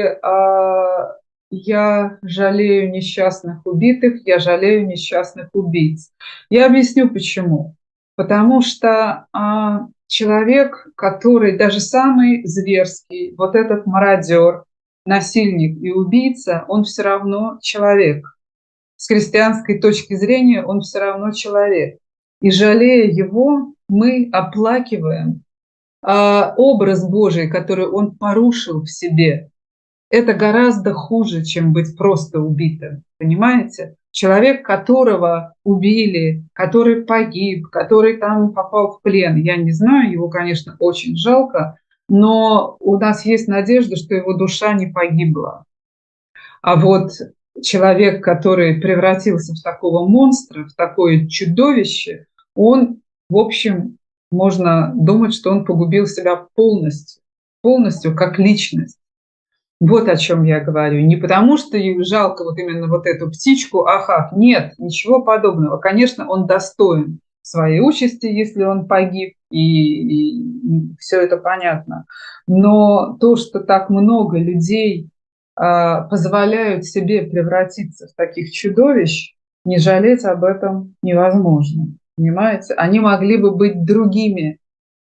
а, «Я жалею несчастных убитых, я жалею несчастных убийц». Я объясню почему. Потому что а, человек, который даже самый зверский, вот этот мародер, насильник и убийца, он все равно человек. С христианской точки зрения он все равно человек. И жалея его, мы оплакиваем а, образ Божий, который он порушил в себе. Это гораздо хуже, чем быть просто убитым. Понимаете? Человек, которого убили, который погиб, который там попал в плен, я не знаю, его, конечно, очень жалко, но у нас есть надежда, что его душа не погибла. А вот человек, который превратился в такого монстра, в такое чудовище, он, в общем, можно думать, что он погубил себя полностью, полностью как личность. Вот о чем я говорю. Не потому, что ей жалко вот именно вот эту птичку, ахах, нет, ничего подобного. Конечно, он достоин своей участи, если он погиб, и, и все это понятно. Но то, что так много людей а, позволяют себе превратиться в таких чудовищ, не жалеть об этом невозможно. Понимаете? Они могли бы быть другими.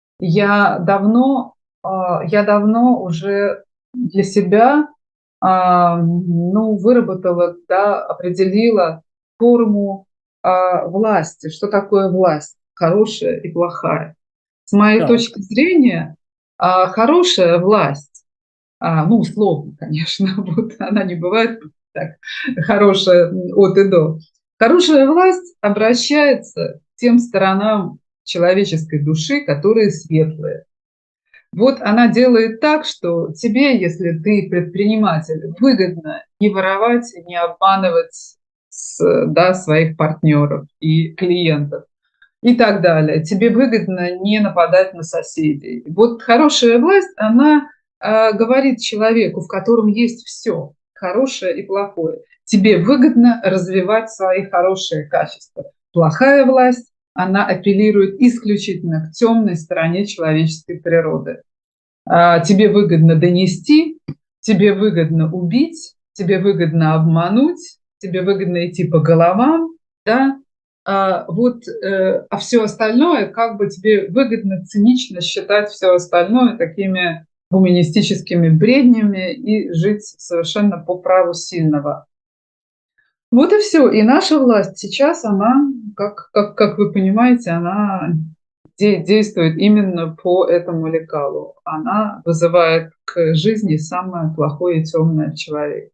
Я давно, а, я давно уже для себя а, ну, выработала, да, определила форму а, власти. Что такое власть? Хорошая и плохая. С моей Так, точки зрения, а, хорошая власть, а, ну, условно, конечно, вот она не бывает так хорошая от и до. Хорошая власть обращается к тем сторонам человеческой души, которые светлые. Вот она делает так, что тебе, если ты предприниматель, выгодно не воровать, не обманывать с, да, своих партнеров и клиентов и так далее. Тебе выгодно не нападать на соседей. Вот хорошая власть, она э, говорит человеку, в котором есть все, хорошее и плохое. Тебе выгодно развивать свои хорошие качества. Плохая власть, она апеллирует исключительно к темной стороне человеческой природы. А, тебе выгодно донести, тебе выгодно убить, тебе выгодно обмануть, тебе выгодно идти по головам, да, а, вот, э, а все остальное, как бы тебе выгодно цинично считать все остальное такими гуманистическими бреднями и жить совершенно по праву сильного. Вот и все. И наша власть сейчас, она, как, как, как вы понимаете, она де- действует именно по этому лекалу. Она вызывает к жизни самое плохое и темное в человеке.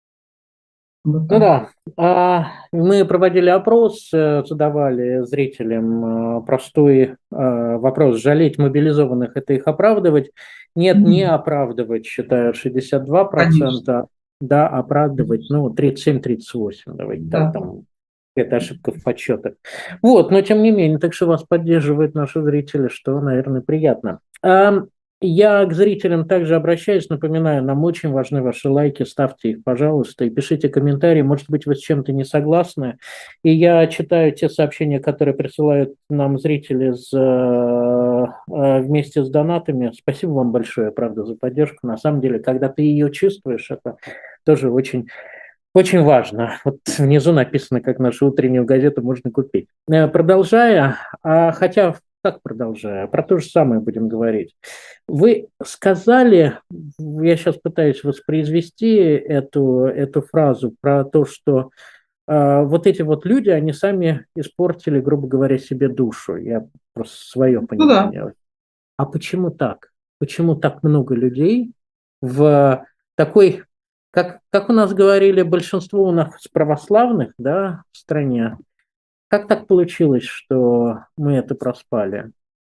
Вот ну так. да, а, мы проводили опрос, э, задавали зрителям э, простой э, вопрос: жалеть мобилизованных — это их оправдывать? Нет, не М, оправдывать, считают шестьдесят два Конечно. процента, да, оправдывать, ну, тридцать семь тридцать восемь, давайте так, Да. там это ошибка в подсчетах. Вот, но тем не менее, так что вас поддерживают наши зрители, что, наверное, приятно. А, Я к зрителям также обращаюсь, напоминаю, нам очень важны ваши лайки, ставьте их, пожалуйста, и пишите комментарии, может быть, вы с чем-то не согласны. И я читаю те сообщения, которые присылают нам зрители с, э, э, вместе с донатами. Спасибо вам большое, правда, за поддержку. На самом деле, когда ты ее чувствуешь, это тоже очень, очень важно. Вот внизу написано, как нашу утреннюю газету можно купить. Э, Продолжая, а, хотя как продолжая, про то же самое будем говорить. Вы сказали, я сейчас пытаюсь воспроизвести эту, эту фразу про то, что э, вот эти вот люди, они сами испортили, грубо говоря, себе душу. Я просто свое Ну да. понимание. А почему так? Почему так много людей в такой, как, как у нас говорили, большинство у нас православных, да, в стране, как так получилось, что мы это проспали?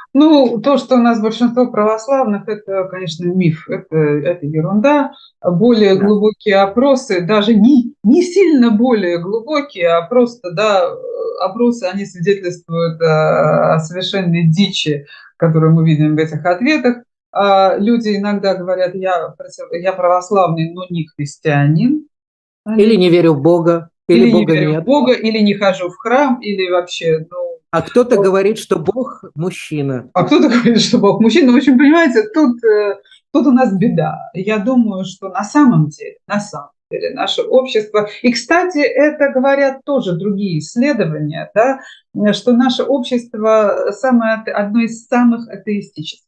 Ну, то, что у нас большинство православных, это, конечно, миф, это, это ерунда. Более Да. глубокие опросы, даже не, не сильно более глубокие, а просто, да, опросы, они свидетельствуют о, о совершенной дичи, которую мы видим в этих ответах. А люди иногда говорят, я, я православный, но не христианин. Или не верю в Бога, или, Или не Бога верю в нет. Бога, или не хожу в храм, или вообще, ну, А кто-то вот. говорит, что Бог мужчина. А кто-то говорит, что Бог мужчина. В общем, понимаете, тут, э, тут у нас беда. Я думаю, что на самом деле, на самом деле наше общество, и, кстати, это говорят тоже другие исследования, да, что наше общество самое, одно из самых атеистических.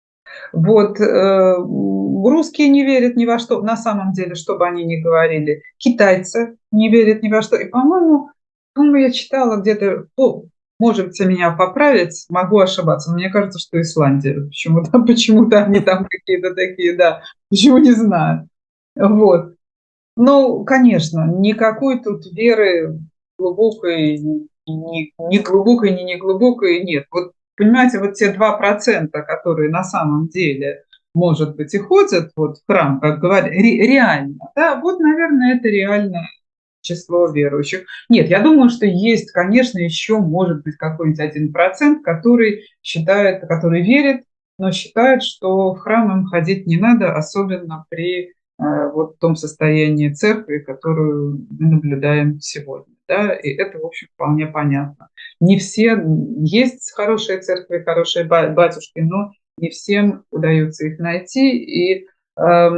Вот, э, русские не верят ни во что, на самом деле, что бы они ни говорили. Китайцы не верят ни во что. И, по-моему, по-моему, я читала где-то, ну, можете меня поправить, могу ошибаться, но мне кажется, что Исландия. Почему-то, почему-то они там какие-то такие, да, почему не знаю. Вот. Ну, конечно, никакой тут веры глубокой, ни, ни глубокой, ни не глубокой нет. Вот, понимаете, вот те два процента, которые на самом деле, может быть, и ходят вот в храм, как говорят, ре, реально, да, вот, наверное, это реальное число верующих. Нет, я думаю, что есть, конечно, еще может быть какой-нибудь один процент, который считает, который верит, но считает, что в храм им ходить не надо, особенно при вот в том состоянии церкви, которую мы наблюдаем сегодня. Да? И это, в общем, вполне понятно. Не все, есть хорошие церкви, хорошие батюшки, но не всем удается их найти. И э,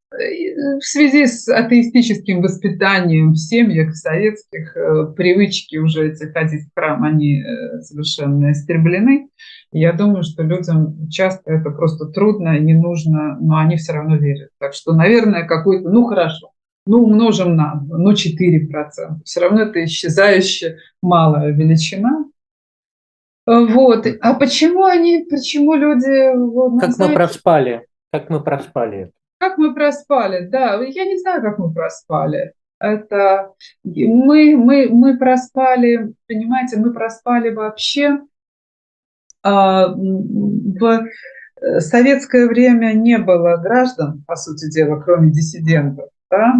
в связи с атеистическим воспитанием в семьях советских э, привычки уже эти ходить в храм, они э, совершенно истреблены. Я думаю, что людям часто это просто трудно и не нужно, но они все равно верят. Так что, наверное, какой-то, ну хорошо, ну умножим на два, ну четыре процента. Все равно это исчезающая малая величина. Вот. А почему они, почему люди... Вот, как знаете, мы проспали, как мы проспали. Как мы проспали, да. Я не знаю, как мы проспали. Это мы, мы, мы проспали, понимаете, мы проспали вообще. В советское время не было граждан, по сути дела, кроме диссидентов.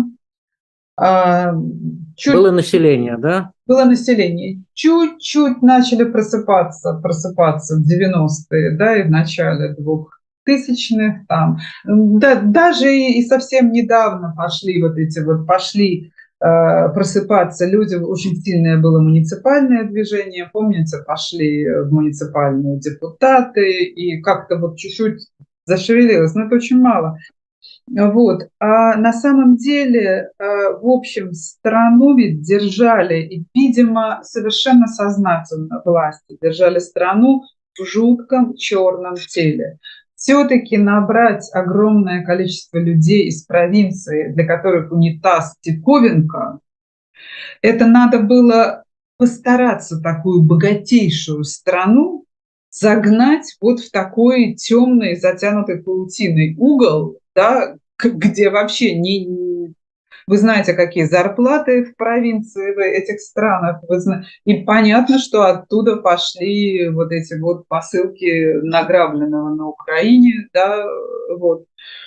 Да? Чуть, было население, да? Было население. Чуть-чуть начали просыпаться, просыпаться в девяностые, да, и в начале двухтысячных. Там. Да, даже и, и совсем недавно пошли вот эти вот, пошли просыпаться люди, очень сильное было муниципальное движение, помните, пошли в муниципальные депутаты, и как-то вот чуть-чуть зашевелилось, но это очень мало. Вот. А на самом деле, в общем, страну ведь держали, и, видимо, совершенно сознательно власти держали страну в жутком черном теле. Все-таки набрать огромное количество людей из провинции, для которых унитаз диковинка, это надо было постараться такую богатейшую страну загнать вот в такой темный, затянутый паутиной угол, да, где вообще не... Вы знаете, какие зарплаты в провинции, в этих странах. Вы знаете, и понятно, что оттуда пошли вот эти вот посылки награбленного на Украине. Да, вот.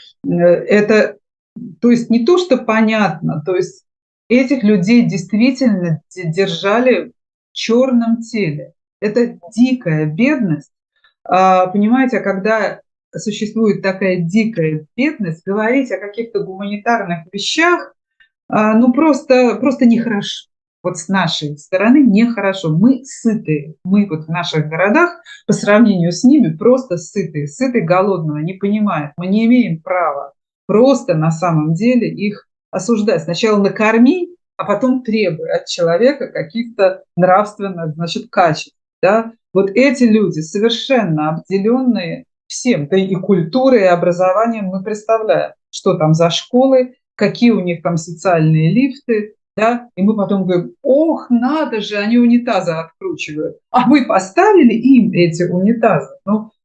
Это, то есть не то, что понятно, то есть этих людей действительно держали в черном теле. Это дикая бедность. Понимаете, когда существует такая дикая бедность, говорить о каких-то гуманитарных вещах, ну просто, просто нехорошо. Вот с нашей стороны нехорошо. Мы сытые. Мы вот в наших городах по сравнению с ними просто сытые. Сытые голодного не понимают. Мы не имеем права просто на самом деле их осуждать. Сначала накорми, а потом требуй от человека каких-то нравственных, значит, качеств. Да? Вот эти люди, совершенно обделенные всем, да и культурой, и образованием, мы представляем, что там за школы, какие у них там социальные лифты, да, и мы потом говорим, ох, надо же, они унитазы откручивают. А вы поставили им эти унитазы? Ну,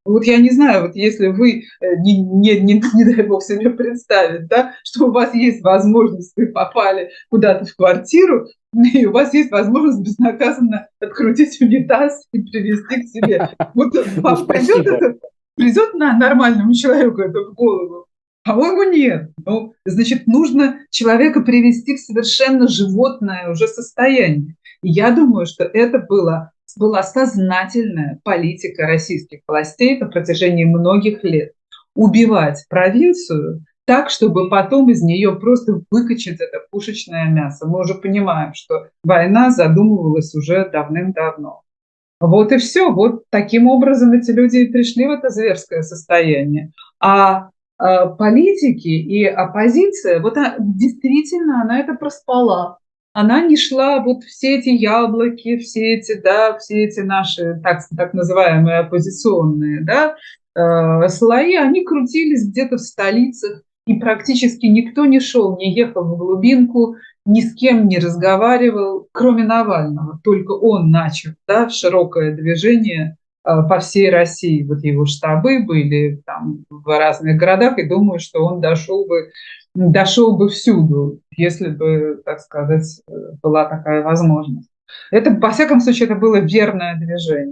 Вот я не знаю, вот если вы, не, не, не, не дай бог себе представить, да, что у вас есть возможность, вы попали куда-то в квартиру, и у вас есть возможность безнаказанно открутить унитаз и привести к себе. Вот вам придет это, придет на нормальному человеку это в голову? По-моему, нет. Ну, значит, нужно человека привести в совершенно животное уже состояние. И я думаю, что это было, была сознательная политика российских властей на протяжении многих лет. Убивать провинцию так, чтобы потом из нее просто выкачать это пушечное мясо. Мы уже понимаем, что война задумывалась уже давным-давно. Вот и все. Вот таким образом эти люди и пришли в это зверское состояние. А политики и оппозиция, вот действительно она это проспала. Она не шла, вот все эти яблоки, все эти, да, все эти наши так, так называемые оппозиционные, да, э, слои, они крутились где-то в столицах, и практически никто не шел, не ехал в глубинку, ни с кем не разговаривал, кроме Навального. Только он начал, да, широкое движение по всей России. Вот его штабы были там в разных городах, и думаю, что он дошел бы, дошел бы всюду, если бы, так сказать, была такая возможность. Это, во всяком случае, это было верное движение.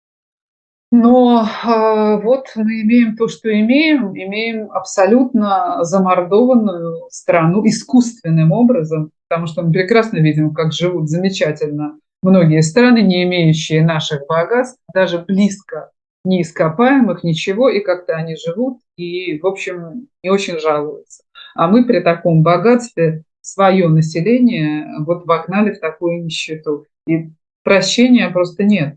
Но э, вот мы имеем то, что имеем, имеем абсолютно замордованную страну искусственным образом, потому что мы прекрасно видим, как живут замечательно многие страны, не имеющие наших богатств, даже близко не ископаемых, ничего, и как-то они живут, и, в общем, не очень жалуются. А мы при таком богатстве свое население вот вогнали в такую нищету. И прощения просто нет.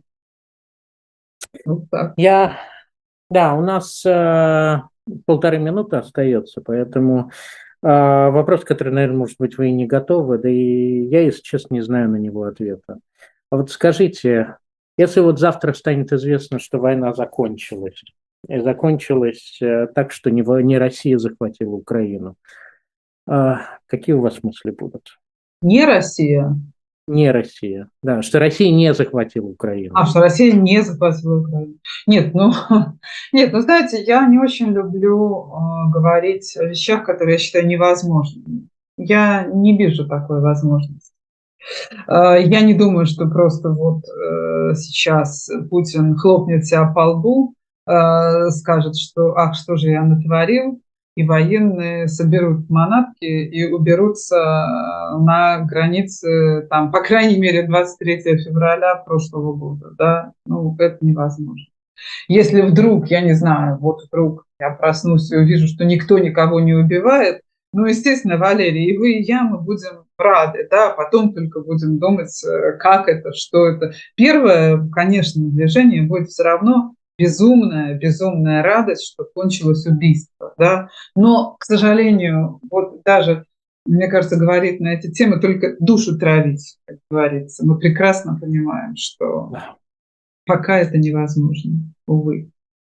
Вот так. Я, да, у нас э, полторы минуты остается, поэтому э, вопрос, который, наверное, может быть, вы и не готовы, да и я, если честно, не знаю на него ответа. А вот скажите, если вот завтра станет известно, что война закончилась, и закончилась э, так, что не, не Россия захватила Украину, э, какие у вас мысли будут? Не Россия. Не Россия, да, что Россия не захватила Украину. А, что Россия не захватила Украину. Нет, ну, нет, ну, знаете, я не очень люблю э, говорить о вещах, которые я считаю невозможными. Я не вижу такой возможности. Э, я не думаю, что просто вот э, сейчас Путин хлопнет себя по лбу, э, скажет, что ах, что же я натворил, и военные соберут манатки и уберутся на границе, там, по крайней мере, двадцать третьего февраля прошлого года. Да? Ну, это невозможно. Если вдруг, я не знаю, вот вдруг я проснусь и увижу, что никто никого не убивает, ну, естественно, Валерий, и вы, и я, мы будем рады, да, потом только будем думать, как это, что это. Первое, конечно, движение будет все равно безумная, безумная радость, что кончилось убийство, да. Но, к сожалению, вот даже, мне кажется, говорить на эти темы только душу травить, как говорится. Мы прекрасно понимаем, что пока это невозможно, увы.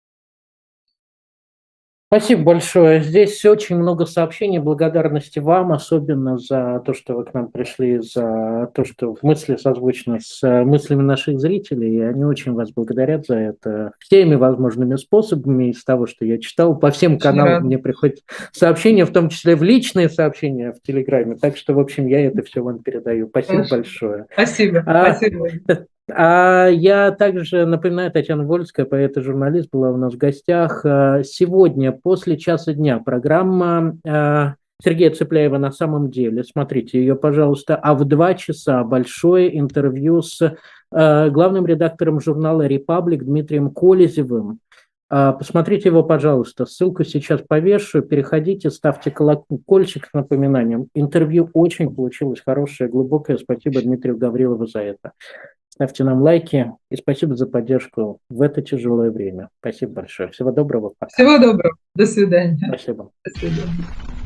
Спасибо большое. Здесь очень много сообщений. Благодарности вам, особенно за то, что вы к нам пришли, за то, что в мысли созвучно с мыслями наших зрителей. И они очень вас благодарят за это всеми возможными способами. Из того, что я читал, по всем каналам мне приходят сообщения, в том числе в личные сообщения в Телеграме. Так что, в общем, я это все вам передаю. Спасибо Хорошо. большое. Спасибо. А, Спасибо. А я также напоминаю, Татьяна Вольская, поэт и журналист, была у нас в гостях. Сегодня после часа дня программа Сергея Цепляева «На самом деле». Смотрите ее, пожалуйста. А в два часа большое интервью с главным редактором журнала «Репаблик» Дмитрием Колезевым. Посмотрите его, пожалуйста. Ссылку сейчас повешу. Переходите, ставьте колокольчик с напоминанием. Интервью очень получилось хорошее, глубокое. Спасибо Дмитрию Гаврилову за это. Ставьте нам лайки и спасибо за поддержку в это тяжелое время. Спасибо большое. Всего доброго. Пока. Всего доброго. До свидания. Спасибо. До свидания.